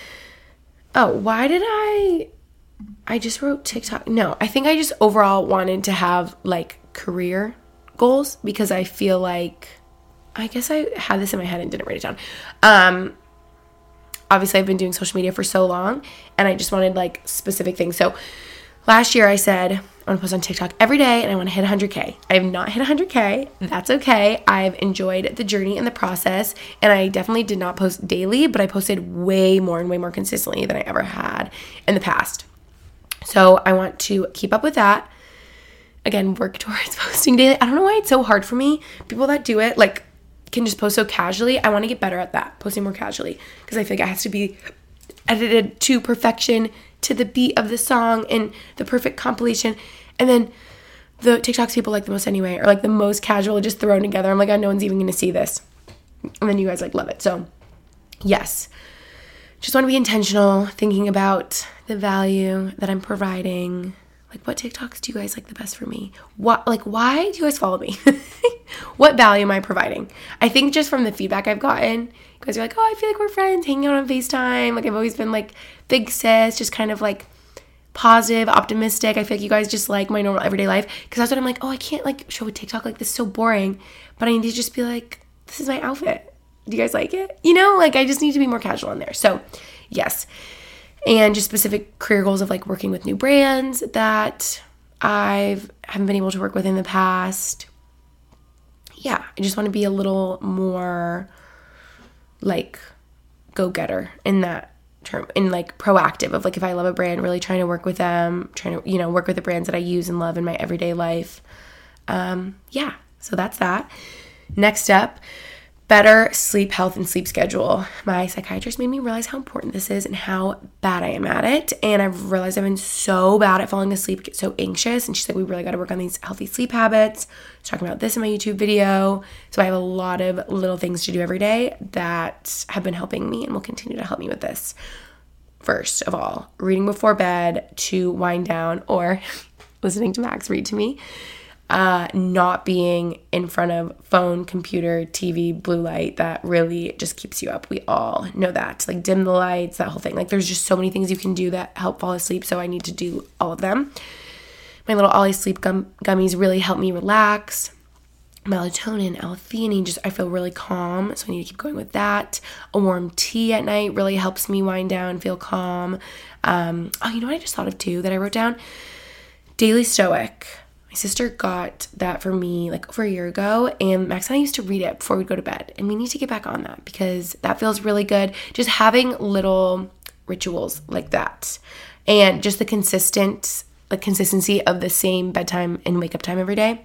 Oh, why did I, I just wrote TikTok. No, I think I just overall wanted to have like career goals because I feel like, I guess I had this in my head and didn't write it down. Um, obviously I've been doing social media for so long and I just wanted like specific things. So last year I said, I want to post on TikTok every day and I want to hit one hundred K. I have not hit one hundred K. That's okay. I've enjoyed the journey and the process, and I definitely did not post daily, but I posted way more and way more consistently than I ever had in the past. So I want to keep up with that. Again, work towards posting daily. I don't know why it's so hard for me. People that do it, like, can just post so casually. I want to get better at that, posting more casually, because I feel like it has to be edited to perfection, to the beat of the song and the perfect compilation. And then the TikToks people like the most anyway, or like the most casual, just thrown together. I'm like, oh, no one's even going to see this. And then you guys like love it. So yes, just want to be intentional, thinking about the value that I'm providing. Like, what TikToks do you guys like the best for me? What, like, why do you guys follow me? What value am I providing? I think just from the feedback I've gotten, you guys are like, oh, I feel like we're friends, hanging out on FaceTime. Like, I've always been like big sis, just kind of like positive, optimistic. I feel like you guys just like my normal everyday life. Because that's what I'm like, oh, I can't like show a TikTok like this is so boring. But I need to just be like, this is my outfit. Do you guys like it? You know, like I just need to be more casual in there. So yes. And just specific career goals of like working with new brands that I've haven't been able to work with in the past. Yeah, I just want to be a little more like go-getter in that term, and like proactive of like if I love a brand, really trying to work with them, trying to, you know, work with the brands that I use and love in my everyday life. Um, yeah, so that's that. Next up, better sleep health and sleep schedule. My psychiatrist made me realize how important this is and how bad I am at it. And I've realized I've been so bad at falling asleep, get so anxious. And she's like, we really got to work on these healthy sleep habits. I was talking about this in my YouTube video. So I have a lot of little things to do every day that have been helping me and will continue to help me with this. First of all, reading before bed to wind down, or listening to Max read to me. Uh, not being in front of phone, computer, T V, blue light, that really just keeps you up. We all know that. Like dim the lights, that whole thing. Like there's just so many things you can do that help fall asleep. So I need to do all of them. My little Ollie Sleep gum- gummies really help me relax. Melatonin, L-theanine, just I feel really calm. So I need to keep going with that. A warm tea at night really helps me wind down, feel calm. Um, oh, you know what I just thought of too that I wrote down? Daily Stoic. My sister got that for me like over a year ago, and Max and I used to read it before we'd go to bed, and we need to get back on that because that feels really good. Just having little rituals like that, and just the consistent, like consistency of the same bedtime and wake up time every day.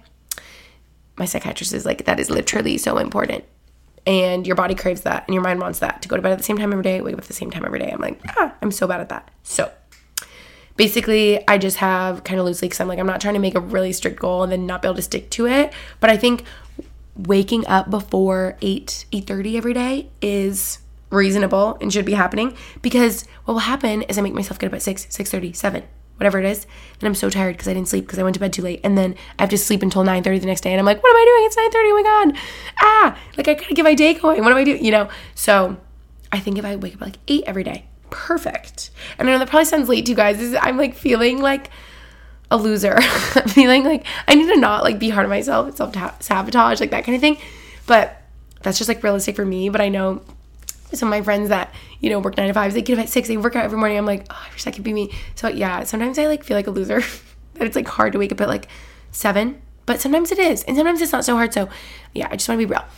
My psychiatrist is like, that is literally so important, and your body craves that, and your mind wants that, to go to bed at the same time every day, wake up at the same time every day. I'm like, ah, I'm so bad at that. So basically, I just have kind of loosely, because I'm like, I'm not trying to make a really strict goal and then not be able to stick to it. But I think waking up before eight, eight thirty every day is reasonable and should be happening, because what will happen is I make myself get up at six, six thirty, seven, whatever it is. And I'm so tired because I didn't sleep because I went to bed too late. And then I have to sleep until nine thirty the next day. And I'm like, what am I doing? It's nine thirty. Oh my God. Ah, like I gotta get my day going. What am I doing? You know? So I think if I wake up at like eight every day, perfect. And I know that probably sounds late to you guys. This is, I'm like feeling like a loser. I'm feeling like I need to not like be hard on myself, self-sabotage, like that kind of thing. But that's just like realistic for me. But I know some of my friends that, you know, work nine to fives, they get up at six, they work out every morning. I'm like, oh, I wish that could be me. So yeah, sometimes I like feel like a loser that it's like hard to wake up at like seven, but sometimes it is. And sometimes it's not so hard. So yeah, I just want to be real.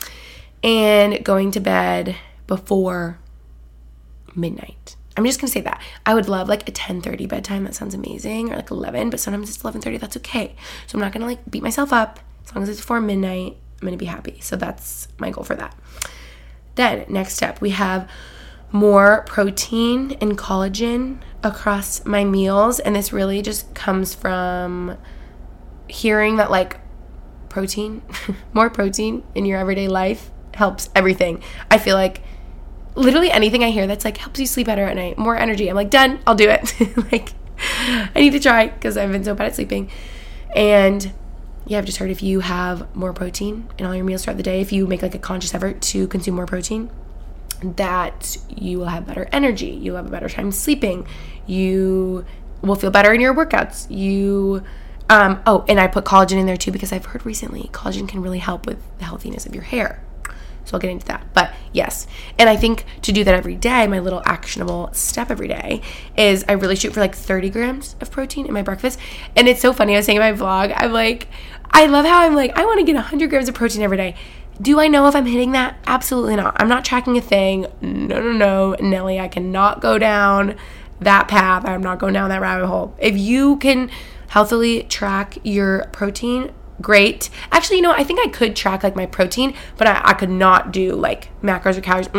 And going to bed before midnight. I'm just going to say that. I would love like a ten thirty bedtime. That sounds amazing. Or like eleven, but sometimes it's eleven thirty. That's okay. So I'm not going to like beat myself up. As long as it's before midnight, I'm going to be happy. So that's my goal for that. Then next step, we have more protein and collagen across my meals. And this really just comes from hearing that like protein, more protein in your everyday life helps everything. I feel like literally anything I hear that's like helps you sleep better at night, more energy, I'm like, done, I'll do it. Like I need to try because I've been so bad at sleeping. And yeah, I've just heard if you have more protein in all your meals throughout the day, if you make like a conscious effort to consume more protein, that you will have better energy. You'll have a better time sleeping. You will feel better in your workouts. You, um, oh, and I put collagen in there too because I've heard recently collagen can really help with the healthiness of your hair. So I'll get into that. But yes, and I think to do that every day, my little actionable step every day is I really shoot for like thirty grams of protein in my breakfast. And it's so funny. I was saying in my vlog, I'm like, I love how I'm like, I want to get one hundred grams of protein every day. Do I know if I'm hitting that? Absolutely not. I'm not tracking a thing. No, no, no, Nelly, I cannot go down that path. I'm not going down that rabbit hole. If you can healthily track your protein, great. Actually, you know, I think I could track like my protein, but I, I could not do like macros or calories.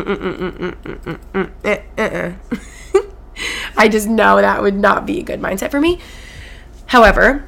I just know that would not be a good mindset for me. However,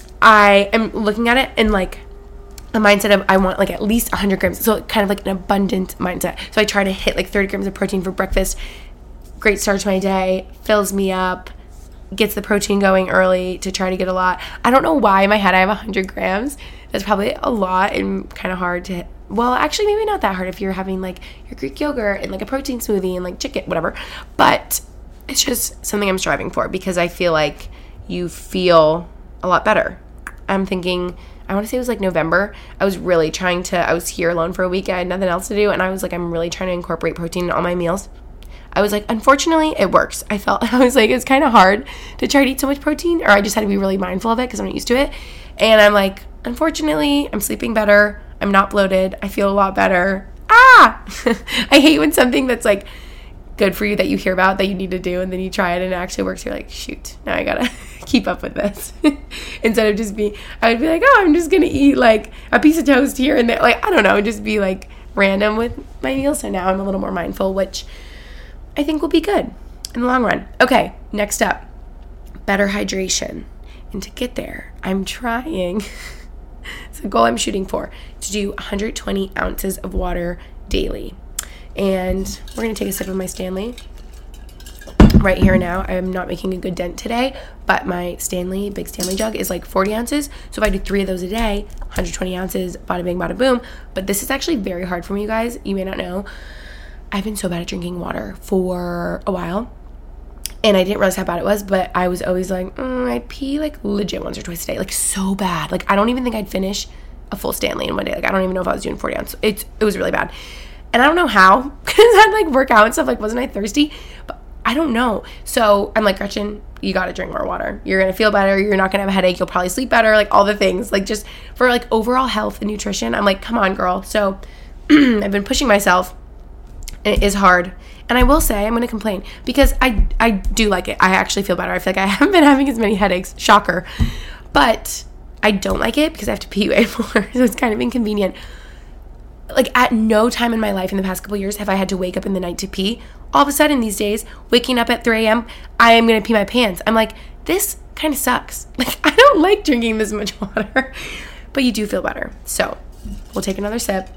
I am looking at it in like a mindset of I want like at least one hundred grams. So kind of like an abundant mindset. So I try to hit like thirty grams of protein for breakfast. Great start to my day, fills me up, gets the protein going early to try to get a lot. I don't know why in my head I have one hundred grams. That's probably a lot and kind of hard to hit. Well, actually maybe not that hard if you're having like your Greek yogurt and like a protein smoothie and like chicken, whatever. But it's just something I'm striving for because I feel like you feel a lot better. I'm thinking, I want to say it was like November. I was really trying to, I was here alone for a week. I had nothing else to do. And I was like, I'm really trying to incorporate protein in all my meals. I was like, unfortunately, it works. I felt, I was like, it's kind of hard to try to eat so much protein, or I just had to be really mindful of it because I'm not used to it. And I'm like, unfortunately, I'm sleeping better. I'm not bloated. I feel a lot better. Ah! I hate when something that's like good for you that you hear about that you need to do and then you try it and it actually works. You're like, shoot, now I gotta keep up with this. Instead of just being, I would be like, oh, I'm just gonna eat like a piece of toast here and there. Like, I don't know, just be like random with my meals. So now I'm a little more mindful, which I think will be good in the long run. Okay, next up, better hydration. And to get there, I'm trying, it's a goal I'm shooting for, to do one hundred twenty ounces of water daily. And we're going to take a sip of my Stanley right here now. I'm not making a good dent today, but my Stanley, big Stanley jug is like forty ounces. So if I do three of those a day, one hundred twenty ounces, bada bing, bada boom. But this is actually very hard for me, you guys. You may not know. I've been so bad at drinking water for a while. And I didn't realize how bad it was, but I was always like, mm, I'd pee like legit once or twice a day. Like so bad. Like I don't even think I'd finish a full Stanley in one day. Like I don't even know if I was doing forty ounces. It's, it was really bad. And I don't know how, because I'd like work out and stuff, like wasn't I thirsty? But I don't know. So I'm like, Gretchen, you got to drink more water. You're going to feel better. You're not going to have a headache. You'll probably sleep better. Like all the things, like just for like overall health and nutrition. I'm like, come on, girl. So I've been pushing myself and it is hard. And I will say, I'm going to complain because I, I do like it. I actually feel better. I feel like I haven't been having as many headaches. Shocker. But I don't like it because I have to pee way more. So it's kind of inconvenient. Like at no time in my life in the past couple years have I had to wake up in the night to pee. All of a sudden these days, waking up at three a.m., I am going to pee my pants. I'm like, this kind of sucks. Like I don't like drinking this much water, but you do feel better. So we'll take another sip.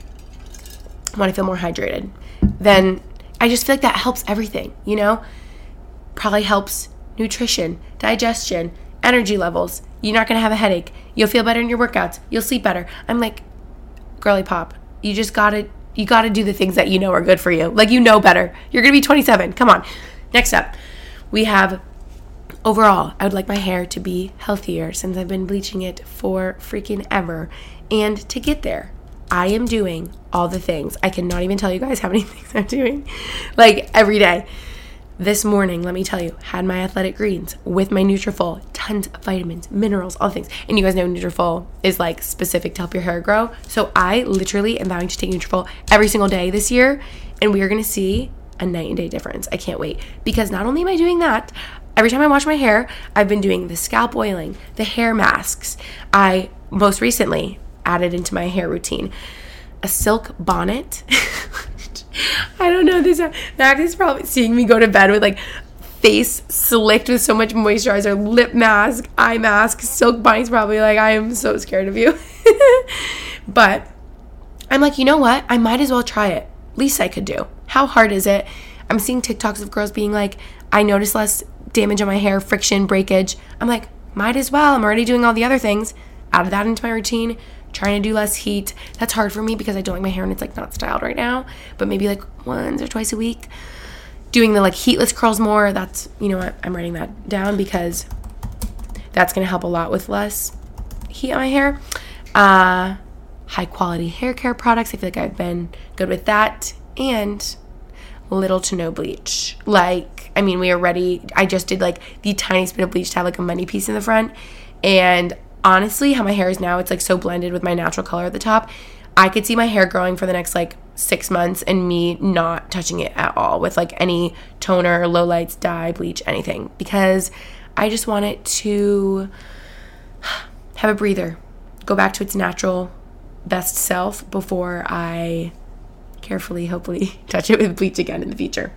I want to feel more hydrated. Then I just feel like that helps everything, you know? Probably helps nutrition, digestion, energy levels. You're not going to have a headache. You'll feel better in your workouts. You'll sleep better. I'm like, girly pop, you just gotta you gotta do the things that you know are good for you. Like you know better. You're gonna be twenty-seven. Come on. Next up, we have overall, I would like my hair to be healthier since I've been bleaching it for freaking ever. And to get there, I am doing all the things. I cannot even tell you guys how many things I'm doing. Like every day. This morning, let me tell you, had my Athletic Greens with my Nutrafol, tons of vitamins, minerals, all things. And you guys know Nutrafol is like specific to help your hair grow. So I literally am vowing to take Nutrafol every single day this year, and we are going to see a night and day difference. I can't wait because not only am I doing that, every time I wash my hair, I've been doing the scalp oiling, the hair masks. I most recently added into my hair routine a silk bonnet. I don't know, this Max is probably seeing me go to bed with like face slicked with so much moisturizer, lip mask, eye mask, silk bonnet's probably like, I am so scared of you. But I'm like, you know what? I might as well try it. Least I could do. How hard is it? I'm seeing TikToks of girls being like, I notice less damage on my hair, friction, breakage. I'm like, might as well. I'm already doing all the other things. added that into my routine. Trying to do less heat. That's hard for me because I don't like my hair and it's like not styled right now. But maybe like once or twice a week. Doing the like heatless curls more. That's, you know what, I'm writing that down because that's going to help a lot with less heat on my hair. Uh, high quality hair care products. I feel like I've been good with that. And little to no bleach. Like, I mean, we are ready. I just did like the tiniest bit of bleach to have like a money piece in the front. And honestly, how my hair is now, it's like so blended with my natural color at the top. I could see my hair growing for the next like six months and me not touching it at all with like any toner, low lights, dye, bleach, anything. Because I just want it to have a breather. Go back to its natural best self before I carefully, hopefully, touch it with bleach again in the future.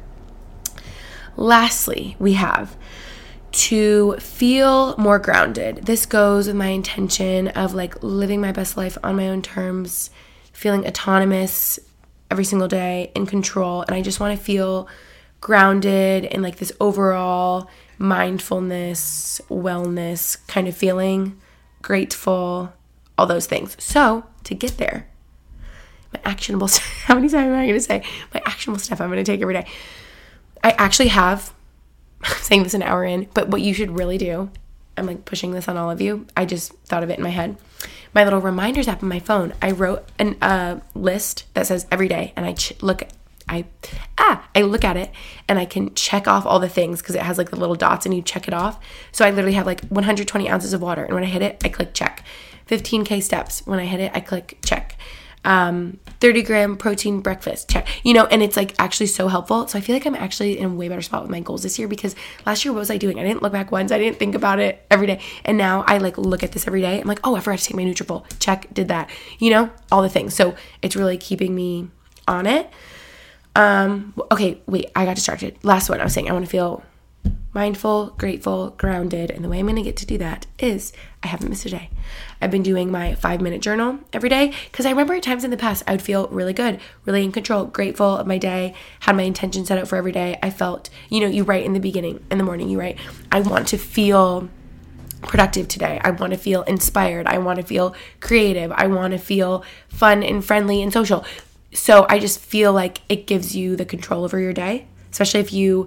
Lastly, we have to feel more grounded. This goes with my intention of like living my best life on my own terms, feeling autonomous every single day, in control. And I just want to feel grounded in like this overall mindfulness, wellness kind of feeling, grateful, all those things. So to get there, my actionable stuff, how many times am I going to say my actionable stuff I'm going to take every day? I actually have, I'm saying this an hour in, but what you should really do, I'm like pushing this on all of you. I just thought of it in my head. My little reminders app on my phone, I wrote a uh, list that says every day, and I ch- look, I, ah, I look at it, and I can check off all the things because it has like the little dots, and you check it off. So I literally have like one hundred twenty ounces of water, and when I hit it, I click check. fifteen K steps. When I hit it, I click check. Um, thirty gram protein breakfast, check, you know, and it's like actually so helpful. So I feel like I'm actually in a way better spot with my goals this year because last year, what was I doing? I didn't look back once. I didn't think about it every day. And now I like look at this every day. I'm like, oh, I forgot to take my Nutrafol. Check, did that, you know, all the things. So it's really keeping me on it. Um, okay, wait, I got distracted. Last one I was saying, I want to feel mindful, grateful, grounded. And the way I'm going to get to do that is I haven't missed a day. I've been doing my five minute journal every day because I remember at times in the past I would feel really good, really in control, grateful of my day, had my intention set out for every day. I felt, you know, you write in the beginning, in the morning, you write, I want to feel productive today. I want to feel inspired. I want to feel creative. I want to feel fun and friendly and social. So I just feel like it gives you the control over your day, especially if you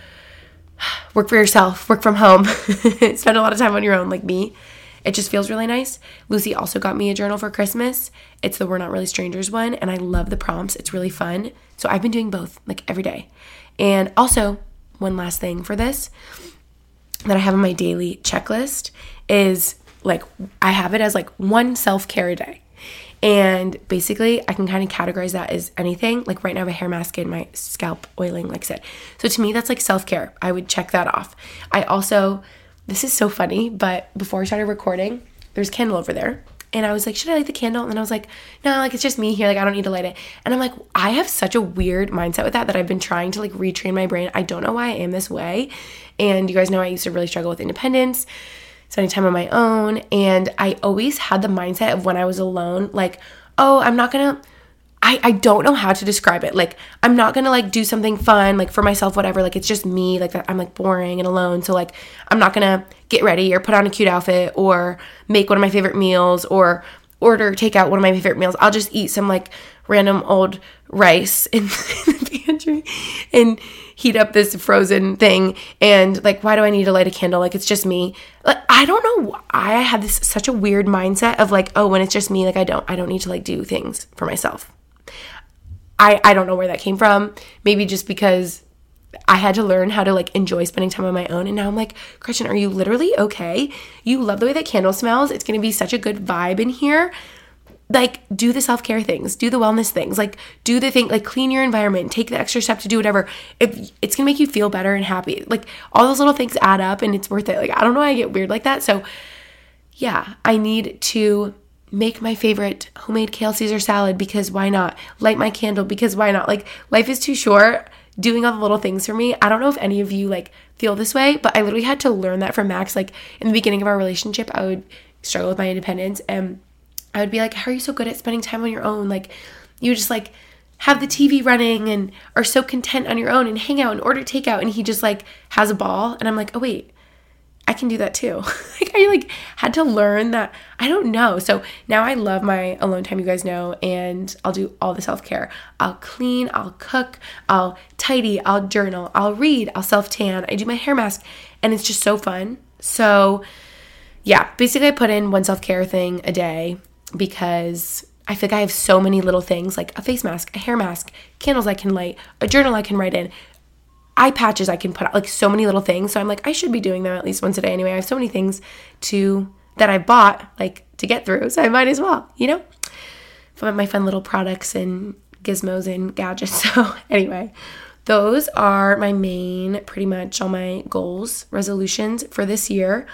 work for yourself, work from home, spend a lot of time on your own like me. It just feels really nice. Lucy also got me a journal for Christmas. It's the We're Not Really Strangers one, and I love the prompts. It's really fun. So I've been doing both like every day. And also, one last thing for this that I have on my daily checklist is like I have it as like one self-care a day. And basically, I can kind of categorize that as anything. Like right now, I have a hair mask and my scalp oiling, like I said. So to me, that's like self-care. I would check that off. I also, this is so funny, but before I started recording, there's a candle over there. And I was like, should I light the candle? And then I was like, no, like it's just me here. Like I don't need to light it. And I'm like, I have such a weird mindset with that that I've been trying to like retrain my brain. I don't know why I am this way. And you guys know I used to really struggle with independence, spending time on my own. And I always had the mindset of when I was alone, like, oh, I'm not gonna, I, I don't know how to describe it. Like, I'm not gonna like do something fun, like for myself, whatever. Like, it's just me, like I'm like boring and alone. So like, I'm not gonna get ready or put on a cute outfit or make one of my favorite meals or order, take out one of my favorite meals. I'll just eat some like random old rice in the pantry and heat up this frozen thing. And like, why do I need to light a candle? Like, it's just me. Like, I don't know why I have this such a weird mindset of like, oh, when it's just me, like I don't, I don't need to like do things for myself. I, I don't know where that came from. Maybe just because I had to learn how to like enjoy spending time on my own. And now I'm like, Gretchen, are you literally okay? You love the way that candle smells. It's going to be such a good vibe in here. Like, do the self-care things, do the wellness things, like do the thing, like clean your environment, take the extra step to do whatever. If it's going to make you feel better and happy, like all those little things add up and it's worth it. Like, I don't know why I get weird like that. So yeah, I need to make my favorite homemade kale Caesar salad because why not? Light my candle because why not? Like, life is too short. Doing all the little things for me. I don't know if any of you like feel this way, but I literally had to learn that from Max. Like in the beginning of our relationship, I would struggle with my independence and I would be like, how are you so good at spending time on your own? Like you just like have the T V running and are so content on your own and hang out and order takeout. And he just like has a ball. And I'm like, oh wait, I can do that too. Like I like had to learn that. I don't know. So now I love my alone time, you guys know, and I'll do all the self-care. I'll clean, I'll cook, I'll tidy, I'll journal, I'll read, I'll self-tan, I do my hair mask, and it's just so fun. So yeah, basically I put in one self-care thing a day because I feel like I have so many little things like a face mask, a hair mask, candles I can light, a journal I can write in, eye patches I can put out, like so many little things. So I'm like, I should be doing them at least once a day anyway. I have so many things to that I bought like to get through, so I might as well, you know, my fun little products and gizmos and gadgets. So anyway, those are my main, pretty much all my goals, resolutions for this year.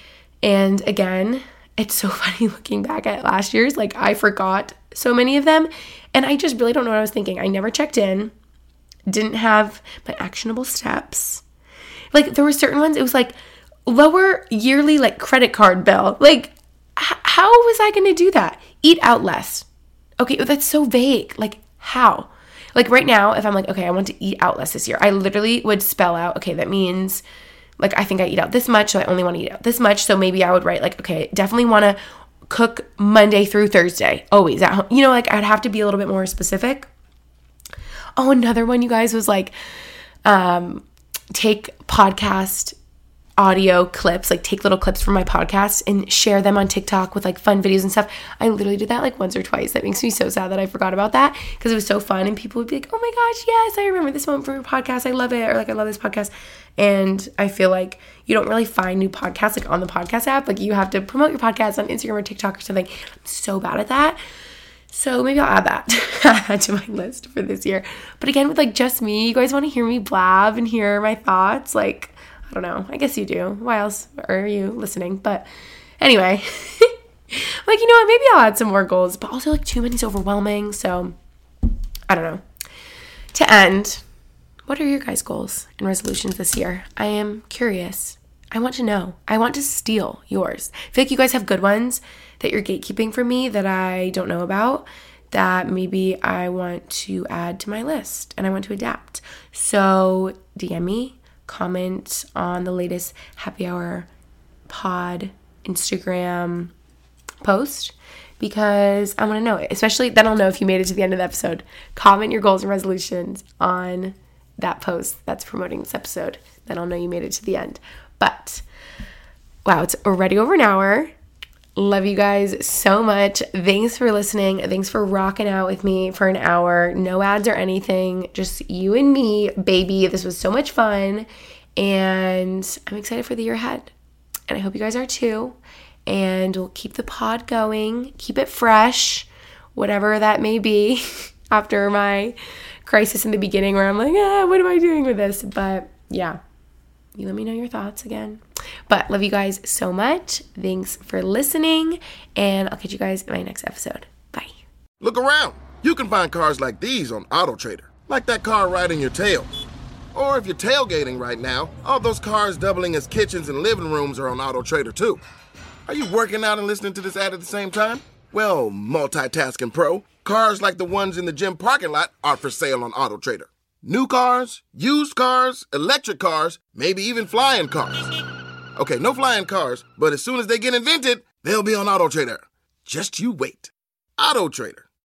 And again, it's so funny looking back at last year's, like I forgot so many of them, and I just really don't know what I was thinking. I never checked in. Didn't have my actionable steps. Like there were certain ones, it was like lower yearly like credit card bill. Like h- how was I going to do that? Eat out less. Okay, that's so vague. Like how? Like right now, if I'm like, okay, I want to eat out less this year, I literally would spell out, okay, that means like I think I eat out this much, so I only want to eat out this much. So maybe I would write like, okay, definitely want to cook Monday through Thursday, always at home. You know, like I'd have to be a little bit more specific. Oh, another one, you guys, was like, um, take podcast audio clips, like take little clips from my podcast and share them on TikTok with like fun videos and stuff. I literally did that like once or twice. That makes me so sad that I forgot about that because it was so fun and people would be like, oh my gosh, yes, I remember this one from your podcast. I love it. Or like, I love this podcast. And I feel like you don't really find new podcasts like on the podcast app. Like you have to promote your podcast on Instagram or TikTok or something. I'm so bad at that. So maybe I'll add that to my list for this year. But again, with like just me, you guys want to hear me blab and hear my thoughts? Like, I don't know. I guess you do. Why else are you listening? But anyway, like, you know what? Maybe I'll add some more goals. But also like too many's overwhelming. So I don't know. To end, what are your guys' goals and resolutions this year? I am curious. I want to know. I want to steal yours. I feel like you guys have good ones that you're gatekeeping from me that I don't know about, that maybe I want to add to my list and I want to adapt. So D M me, comment on the latest Happy Hour Pod Instagram post because I want to know, especially then I'll know if you made it to the end of the episode. Comment your goals and resolutions on that post that's promoting this episode. Then I'll know you made it to the end. But wow, it's already over an hour. Love you guys so much. Thanks for listening. Thanks for rocking out with me for an hour. No ads or anything. Just you and me, baby. This was so much fun. And I'm excited for the year ahead. And I hope you guys are too. And we'll keep the pod going. Keep it fresh. Whatever that may be. After my crisis in the beginning where I'm like, ah, what am I doing with this? But yeah. You let me know your thoughts again. But love you guys so much. Thanks for listening. And I'll catch you guys in my next episode. Bye. Look around. You can find cars like these on AutoTrader. Like that car riding your tail. Or if you're tailgating right now, all those cars doubling as kitchens and living rooms are on AutoTrader too. Are you working out and listening to this ad at the same time? Well, multitasking pro, cars like the ones in the gym parking lot are for sale on AutoTrader. New cars, used cars, electric cars, maybe even flying cars. Okay, no flying cars, but as soon as they get invented, they'll be on AutoTrader. Just you wait. AutoTrader.